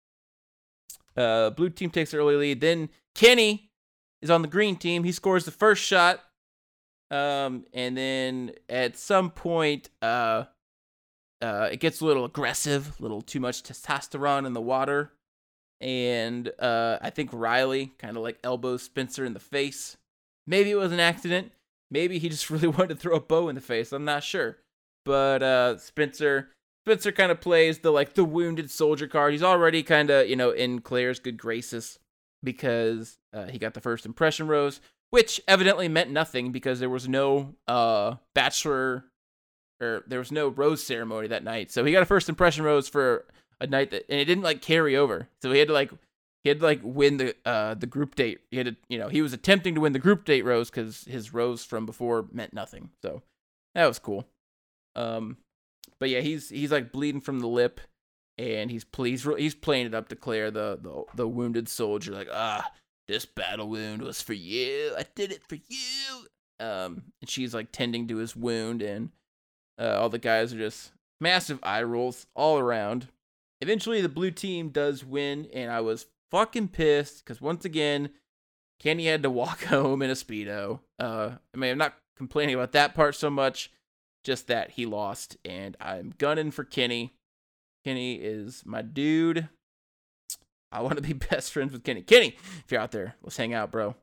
Uh, blue team takes the early lead. Then Kenny is on the green team. He scores the first shot. Um, and then at some point, uh, uh, it gets a little aggressive, a little too much testosterone in the water. And uh, I think Riley kind of like elbows Spencer in the face. Maybe it was an accident. Maybe he just really wanted to throw a bow in the face. I'm not sure. But uh, Spencer Spencer kind of plays the like the wounded soldier card. He's already kind of, you know, in Claire's good graces because uh, he got the first impression rose, which evidently meant nothing because there was no uh, bachelor or there was no rose ceremony that night. So he got a first impression rose for a night that, and it didn't like carry over. So he had to like, he had to like win the uh the group date. He had to, you know, he was attempting to win the group date rose because his rose from before meant nothing. So that was cool. Um, but yeah, he's he's like bleeding from the lip, and he's he's he's playing it up to Claire, the the the wounded soldier, like ah, this battle wound was for you. I did it for you. Um, and she's like tending to his wound, and uh, all the guys are just massive eye rolls all around. Eventually, the blue team does win, and I was fucking pissed because once again, Kenny had to walk home in a Speedo. Uh, I mean, I'm not complaining about that part so much, just that he lost, and I'm gunning for Kenny. Kenny is my dude. I want to be best friends with Kenny. Kenny, if you're out there, let's hang out, bro.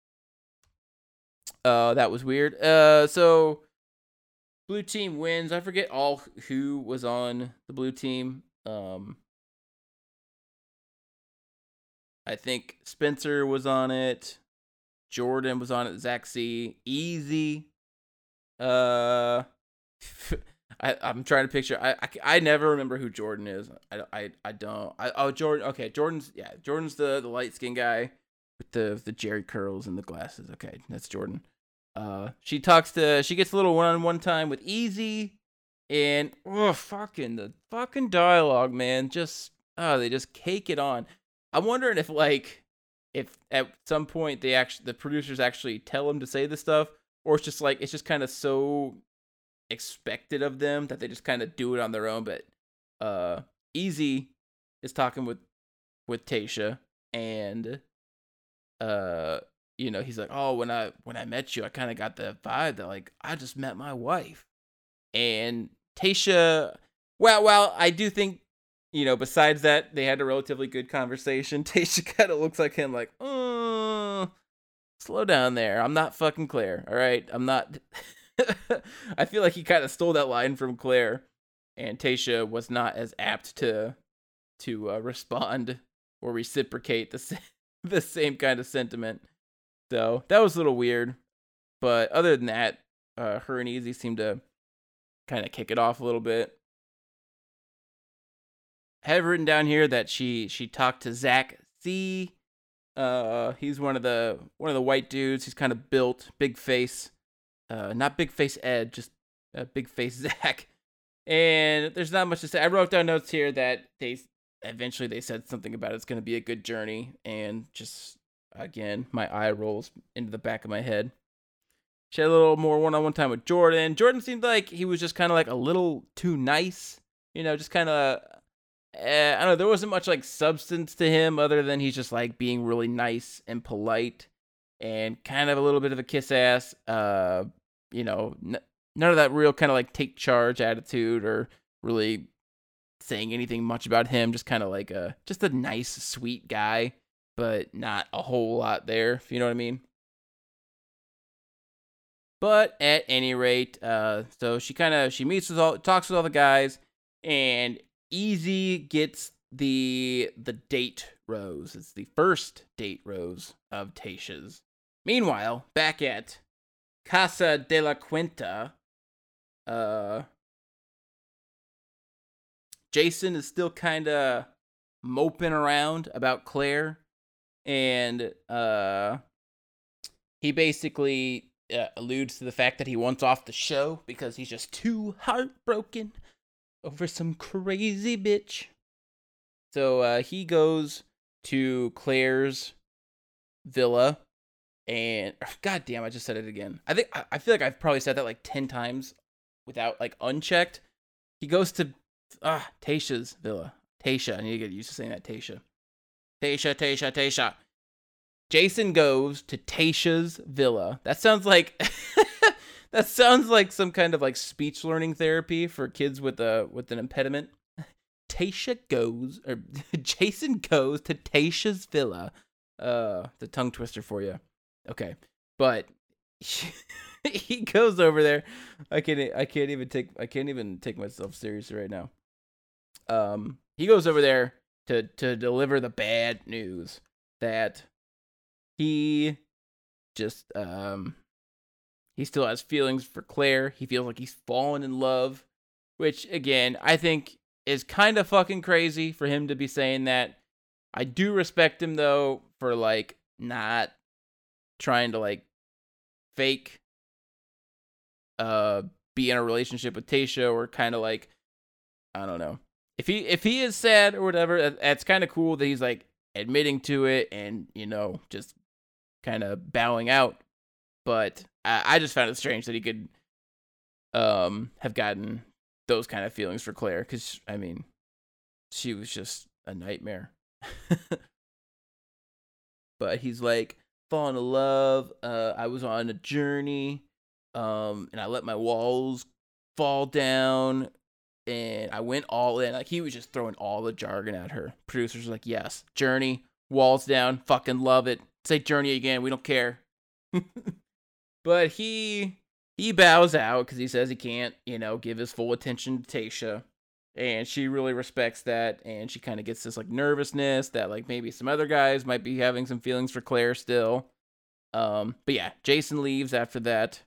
Uh, that was weird. Uh, so blue team wins. I forget all who was on the blue team. Um, I think Spencer was on it. Jordan was on it. Zach C. Easy. Uh, I I'm trying to picture. I, I, I never remember who Jordan is. I, I, I don't. I oh Jordan. Okay, Jordan's yeah. Jordan's the, the light skinned guy with the the Jerry curls and the glasses. Okay, that's Jordan. Uh, she talks to. She gets a little one on one time with Easy. And oh, fucking the fucking dialogue, man, just oh, they just cake it on. I'm wondering if like if at some point they actually the producers actually tell them to say this stuff, or it's just like it's just kind of so expected of them that they just kind of do it on their own. But uh, Easy is talking with with Tayshia, and uh, you know, he's like, "Oh, when I when I met you, I kind of got the vibe that like I just met my wife." And Tayshia, well, well, I do think, you know, besides that, they had a relatively good conversation. Tayshia kind of looks like him, like, "Oh, slow down there. I'm not fucking Claire, all right? I'm not." I feel like he kind of stole that line from Claire, and Tayshia was not as apt to to uh, respond or reciprocate the sa- the same kind of sentiment. So that was a little weird, but other than that, uh, her and Easy seemed to kind of kick it off a little bit. I have written down here that she she talked to Zach C. Uh, he's one of the one of the white dudes. He's kind of built, big face. Uh, not big face Ed, just uh, big face Zach. And there's not much to say. I wrote down notes here that they eventually they said something about it's going to be a good journey, and just again my eye rolls into the back of my head. She had a little more one-on-one time with Jordan. Jordan seemed like he was just kind of like a little too nice, you know, just kind of. Eh, I don't know. There wasn't much like substance to him other than he's just like being really nice and polite, and kind of a little bit of a kiss ass. Uh, you know, n- none of that real kind of like take charge attitude or really saying anything much about him. Just kind of like a just a nice, sweet guy, but not a whole lot there. If you know what I mean. But at any rate, uh, so she kind of she meets with all, talks with all the guys, and Easy gets the the date rose. It's the first date rose of Tayshia's. Meanwhile, back at Casa de la Cuenta, uh, Jason is still kind of moping around about Claire, and uh, he basically uh, alludes to the fact that he wants off the show because he's just too heartbroken over some crazy bitch. So uh, he goes to Claire's villa, and god damn, I just said it again. I think I feel like I've probably said that like ten times without like unchecked. He goes to ah Tayshia's villa. Tayshia, I need to get used to saying that. Tayshia, Tayshia, Tayshia, Tayshia. Jason goes to Tayshia's villa. That sounds like that sounds like some kind of like speech learning therapy for kids with a with an impediment. Tayshia goes, or Jason goes to Tayshia's villa. Uh, the tongue twister for you. Okay, but he goes over there. I can't. I can't even take. I can't even take myself seriously right now. Um, he goes over there to to deliver the bad news that he just um he still has feelings for Claire. He feels like he's fallen in love, which again I think is kind of fucking crazy for him to be saying that. I do respect him though for like not trying to like fake uh be in a relationship with Tayshia, or kind of like, I don't know. If he if he is sad or whatever, that's kind of cool that he's like admitting to it and, you know, just kind of bowing out. But I, I just found it strange that he could um have gotten those kind of feelings for Claire, because I mean, she was just a nightmare. But he's like, falling in love. Uh, I was on a journey, um, and I let my walls fall down, and I went all in. Like, he was just throwing all the jargon at her. Producers were like, yes, journey, walls down, fucking love it. Say journey again, we don't care. But he he bows out because he says he can't, you know, give his full attention to Tayshia. And she really respects that, and she kind of gets this like nervousness that like maybe some other guys might be having some feelings for Claire still. Um, but yeah, Jason leaves after that,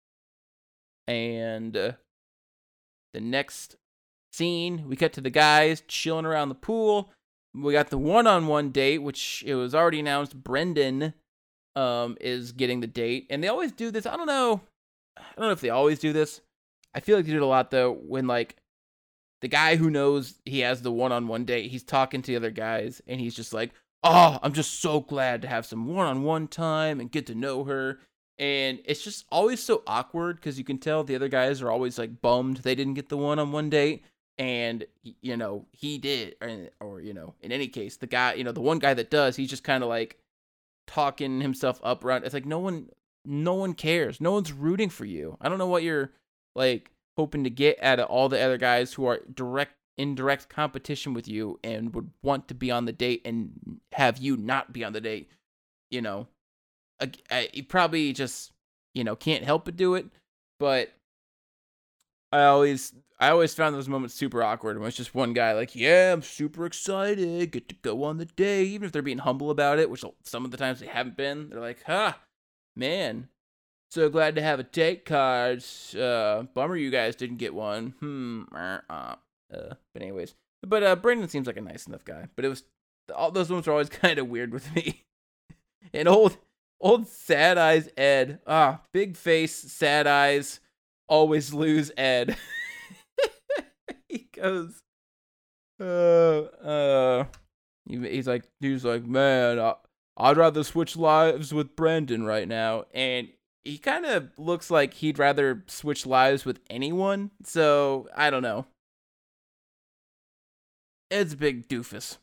and uh, the next scene we cut to the guys chilling around the pool. We got the one-on-one date, which it was already announced. Brendan um is getting the date, and they always do this. I don't know, I don't know if they always do this. I feel like they do it a lot though, when like the guy who knows he has the one-on-one date, he's talking to the other guys, and he's just like, oh, I'm just so glad to have some one-on-one time and get to know her. And it's just always so awkward, because you can tell the other guys are always like bummed they didn't get the one-on-one date. And you know he did, or, or you know, in any case, the guy, you know, the one guy that does, he's just kind of like talking himself up around. It's like no one, no one cares. No one's rooting for you. I don't know what you're like hoping to get out of all the other guys who are direct, in direct competition with you and would want to be on the date and have you not be on the date. You know, I, I, you probably just, you know, can't help but do it. But I always, I always found those moments super awkward when it's just one guy like, yeah, I'm super excited, get to go on the date, even if they're being humble about it, which some of the times they haven't been. They're like, huh, man, so glad to have a date card. Uh, bummer you guys didn't get one. Hmm. Uh, uh. But anyways, but uh, Brendan seems like a nice enough guy. But it was all those ones are always kind of weird with me. And old, old sad eyes Ed. Ah, big face, sad eyes. Always lose Ed. He goes, uh, uh, he, he's like, he's like, man, I, I'd rather switch lives with Brendan right now. And he kind of looks like he'd rather switch lives with anyone. So I don't know. Ed's a big doofus.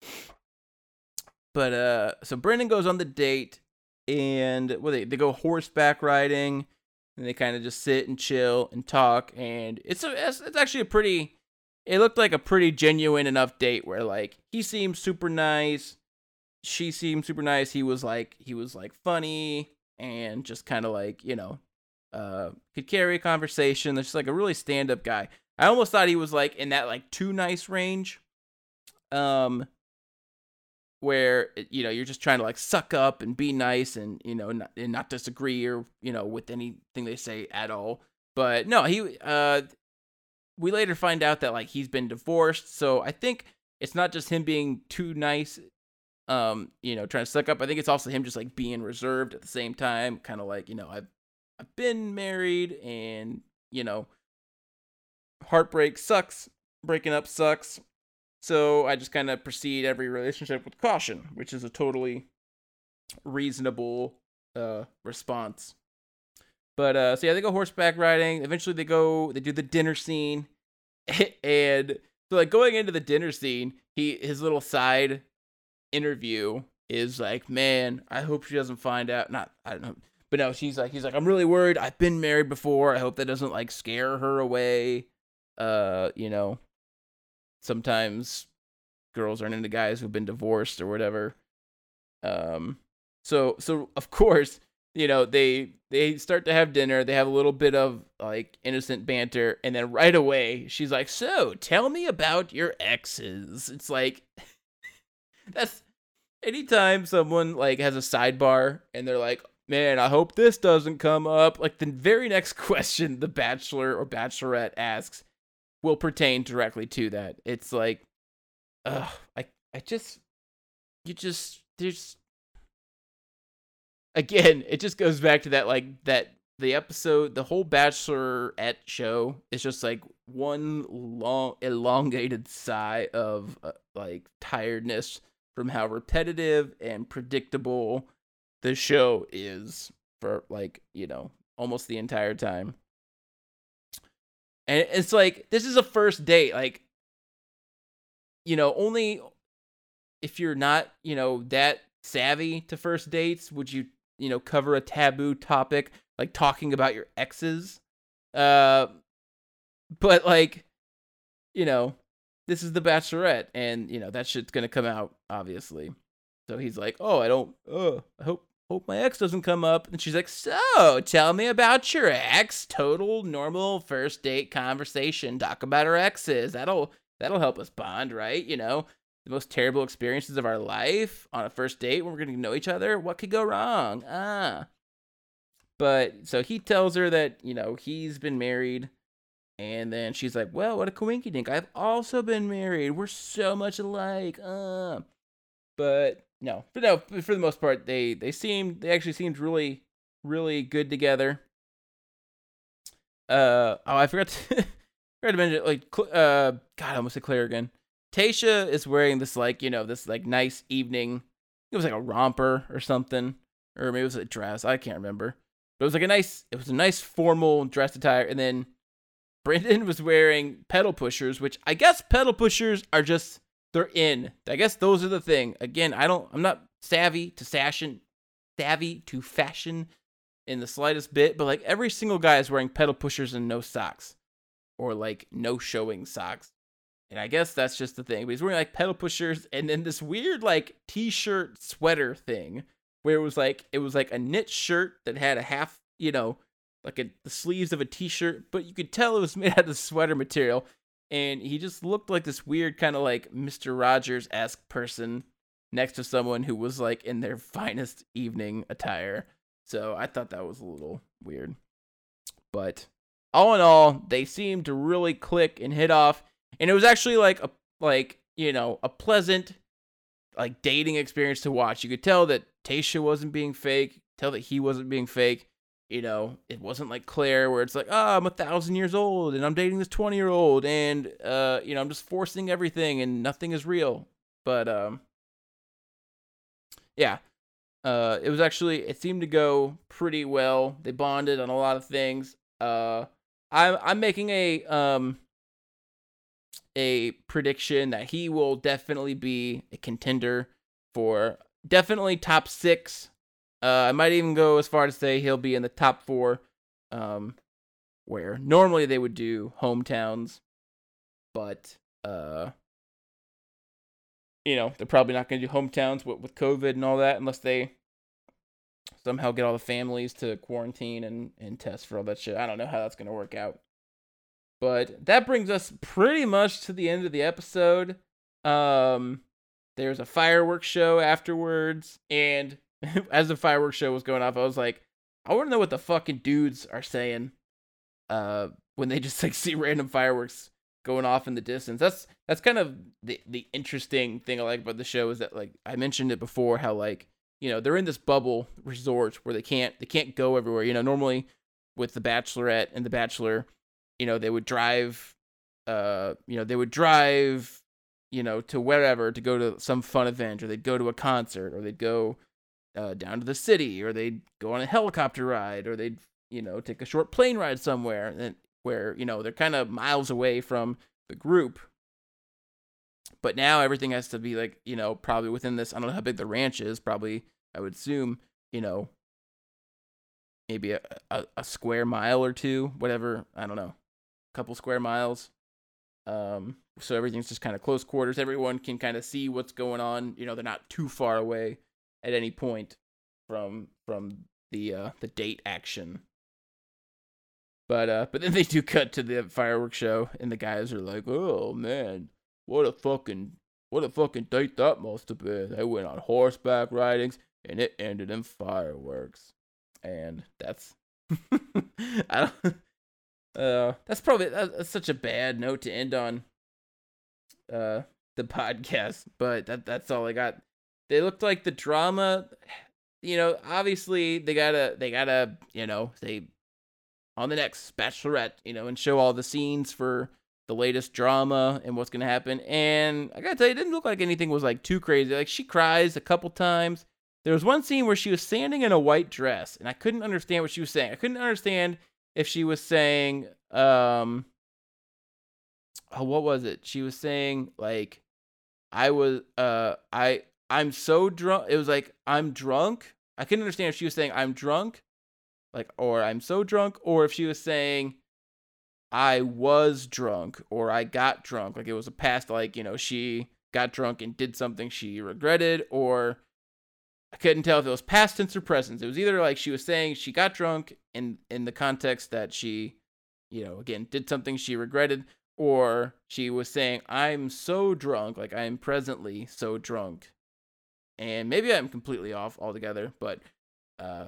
But, uh, so Brendan goes on the date and well, they, they go horseback riding. And they kind of just sit and chill and talk, and it's a it's, it's actually a pretty. It looked like a pretty genuine enough date where like he seemed super nice, she seemed super nice. He was like he was like funny and just kind of like you know, uh, could carry a conversation. That's just like a really stand up guy. I almost thought he was like in that like too nice range, um, where you know you're just trying to like suck up and be nice and you know not, and not disagree or you know with anything they say at all. But no, he uh we later find out that like he's been divorced, so I think it's not just him being too nice, um you know trying to suck up. I think it's also him just like being reserved at the same time, kind of like you know I've I've been married and you know heartbreak sucks, breaking up sucks. So I just kind of proceed every relationship with caution, which is a totally reasonable uh, response. But uh, so yeah, they go horseback riding. Eventually, they go, they do the dinner scene, and so like going into the dinner scene, he his little side interview is like, man, I hope she doesn't find out. Not I don't know, but no, she's like, he's like, I'm really worried. I've been married before. I hope that doesn't like scare her away. Uh, you know. Sometimes girls aren't into guys who've been divorced or whatever. Um, so so of course, you know, they they start to have dinner. They have a little bit of like innocent banter, and then right away she's like, "So, tell me about your exes." It's like that's anytime someone like has a sidebar and they're like, "Man, I hope this doesn't come up." Like the very next question the bachelor or bachelorette asks will pertain directly to that. It's like, ugh, I, I just, you just, there's, again, it just goes back to that, like, that, the episode, the whole Bachelorette show is just, like, one long, elongated sigh of, uh, like, tiredness from how repetitive and predictable the show is for, like, you know, almost the entire time. And it's like, this is a first date. Like, you know, only if you're not, you know, that savvy to first dates would you, you know, cover a taboo topic like talking about your exes. Uh, but like, you know, this is The Bachelorette, and you know that shit's gonna come out obviously. So he's like, oh, I don't. Oh, I hope hope my ex doesn't come up. And she's like, so tell me about your ex. Total normal first date conversation. Talk about our exes. That'll that'll help us bond, right? You know, the most terrible experiences of our life on a first date when we're getting to know each other. What could go wrong? Ah. But so he tells her that, you know, he's been married. And then she's like, well, what a coinky dink. I've also been married. We're so much alike. Uh. But no, but no, for the most part, they they seemed they actually seemed really really good together. Uh oh, I forgot to, forgot to mention like uh God, I almost said Claire again. Tayshia is wearing this like you know this like nice evening. It was like a romper or something, or maybe it was a dress. I can't remember. But it was like a nice it was a nice formal dress attire, and then Brendan was wearing pedal pushers, which I guess pedal pushers are just, they're in. I guess those are the thing. Again, I don't, I'm not savvy to fashion, savvy to fashion in the slightest bit, but like every single guy is wearing pedal pushers and no socks, or like no showing socks. And I guess that's just the thing. But he's wearing like pedal pushers and then this weird like t-shirt sweater thing where it was like, it was like a knit shirt that had a half, you know, like a, the sleeves of a t-shirt, but you could tell it was made out of sweater material. And he just looked like this weird kind of like Mister Rogers-esque person next to someone who was like in their finest evening attire. So I thought that was a little weird. But all in all, they seemed to really click and hit off. And it was actually like a, like, you know, a pleasant like dating experience to watch. You could tell that Tayshia wasn't being fake, tell that he wasn't being fake. You know, it wasn't like Claire where it's like, oh, I'm a thousand years old and I'm dating this twenty year old and, uh, you know, I'm just forcing everything and nothing is real. But, um, yeah, uh, it was actually, it seemed to go pretty well. They bonded on a lot of things. Uh, I'm, I'm making a, um, a prediction that he will definitely be a contender for definitely top six. Uh, I might even go as far to say he'll be in the top four, um, where normally they would do hometowns, but, uh, you know, they're probably not going to do hometowns with, with COVID and all that unless they somehow get all the families to quarantine and, and test for all that shit. I don't know how that's going to work out. But that brings us pretty much to the end of the episode. Um, there's a fireworks show afterwards, and as the fireworks show was going off, I was like, I want to know what the fucking dudes are saying uh, when they just like see random fireworks going off in the distance. That's that's kind of the the interesting thing I like about the show is that, like I mentioned it before, how like, you know, they're in this bubble resort where they can't they can't go everywhere. You know, normally with the Bachelorette and the Bachelor, you know, they would drive, uh, you know, they would drive, you know, to wherever to go to some fun event, or they'd go to a concert, or they'd go uh, down to the city, or they'd go on a helicopter ride, or they'd, you know, take a short plane ride somewhere, and where, you know, they're kind of miles away from the group. But now everything has to be like, you know, probably within this, I don't know how big the ranch is, probably, I would assume, you know, maybe a, a, a square mile or two, whatever, I don't know. Couple square miles, um so everything's just kind of close quarters. Everyone can kind of see what's going on. You know, they're not too far away at any point from from the uh the date action. But uh but then they do cut to the fireworks show, and the guys are like, oh man, what a fucking what a fucking date that must have been. They went on horseback ridings and it ended in fireworks. And that's I don't Uh, that's probably that's such a bad note to end on. Uh, the podcast, but that that's all I got. They looked like the drama, you know. Obviously, they gotta they gotta you know they on the next Bachelorette, you know, and show all the scenes for the latest drama and what's gonna happen. And I gotta tell you, it didn't look like anything was like too crazy. Like, she cries a couple times. There was one scene where she was standing in a white dress, and I couldn't understand what she was saying. I couldn't understand if she was saying, um, oh, what was it? She was saying, like, I was, uh, I, I'm so drunk. It was like, I'm drunk. I couldn't understand if she was saying, I'm drunk, like, or I'm so drunk, or if she was saying, I was drunk, or I got drunk. Like, it was a past, like, you know, she got drunk and did something she regretted, or I couldn't tell if it was past tense or present. It was either like she was saying she got drunk in, in the context that she, you know, again, did something she regretted, or she was saying, I'm so drunk, like I'm presently so drunk. And maybe I'm completely off altogether, but, uh,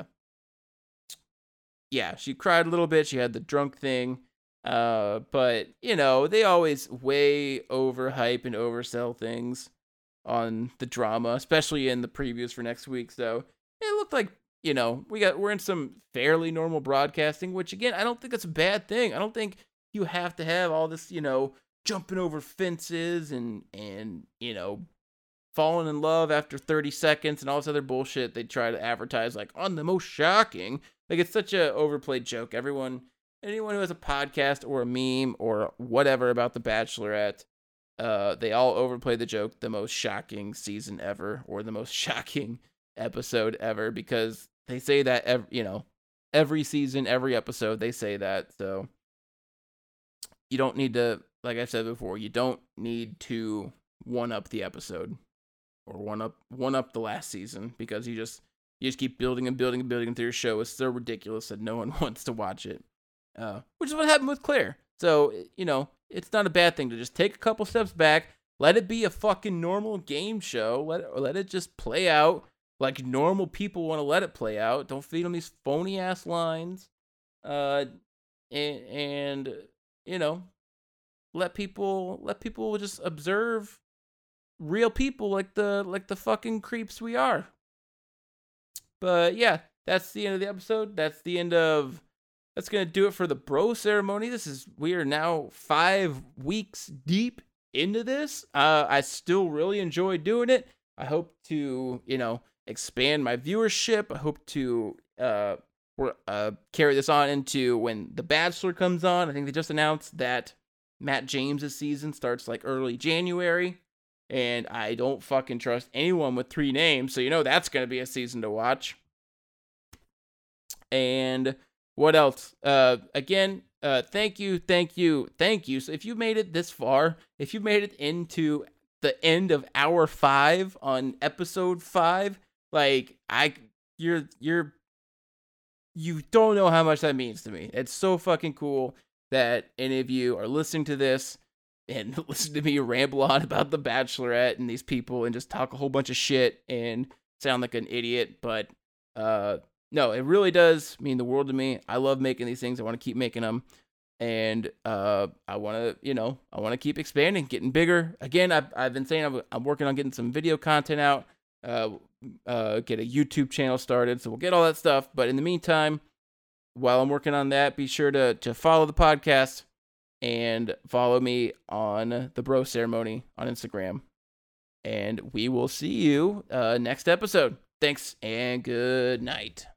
yeah, she cried a little bit. She had the drunk thing. Uh, but, you know, they always way overhype and oversell things on the drama, especially in the previews for next week. So it looked like, you know, we got we're in some fairly normal broadcasting, which again, I don't think that's a bad thing. I don't think you have to have all this, you know, jumping over fences and and you know, falling in love after thirty seconds and all this other bullshit they try to advertise like on the most shocking. Like, it's such a overplayed joke. Everyone, anyone who has a podcast or a meme or whatever about The Bachelorette, uh, they all overplay the joke, the most shocking season ever, or the most shocking episode ever, because they say that, every, you know, every season, every episode, they say that. So you don't need to, like I said before, you don't need to one up the episode or one up one up the last season, because you just you just keep building and building and building until your show is so ridiculous that no one wants to watch it. Uh, which is what happened with Claire. So, you know, it's not a bad thing to just take a couple steps back, let it be a fucking normal game show, let it, let it just play out like normal people want to let it play out. Don't feed them these phony ass lines, uh, and, and you know, let people let people just observe real people like the like the fucking creeps we are. But yeah, that's the end of the episode. That's the end of. That's gonna do it for the bro ceremony. This is we are now five weeks deep into this. Uh, I still really enjoy doing it. I hope to you know expand my viewership. I hope to uh, uh carry this on into when The Bachelor comes on. I think they just announced that Matt James's season starts like early January. And I don't fucking trust anyone with three names, so you know that's going to be a season to watch. And what else? Uh, again, uh, thank you, thank you, thank you. So if you made it this far, if you made it into the end of hour five on episode five, like, I, you're, you're, you don't know how much that means to me. It's so fucking cool that any of you are listening to this and listen to me ramble on about The Bachelorette and these people and just talk a whole bunch of shit and sound like an idiot. But uh, no, it really does mean the world to me. I love making these things. I want to keep making them. And uh, I want to, you know, I want to keep expanding, getting bigger. Again, I've, I've been saying I'm, I'm working on getting some video content out, uh, uh, get a YouTube channel started. So we'll get all that stuff. But in the meantime, while I'm working on that, be sure to to follow the podcast. And follow me on the Bro Ceremony on Instagram. And we will see you uh, next episode. Thanks and good night.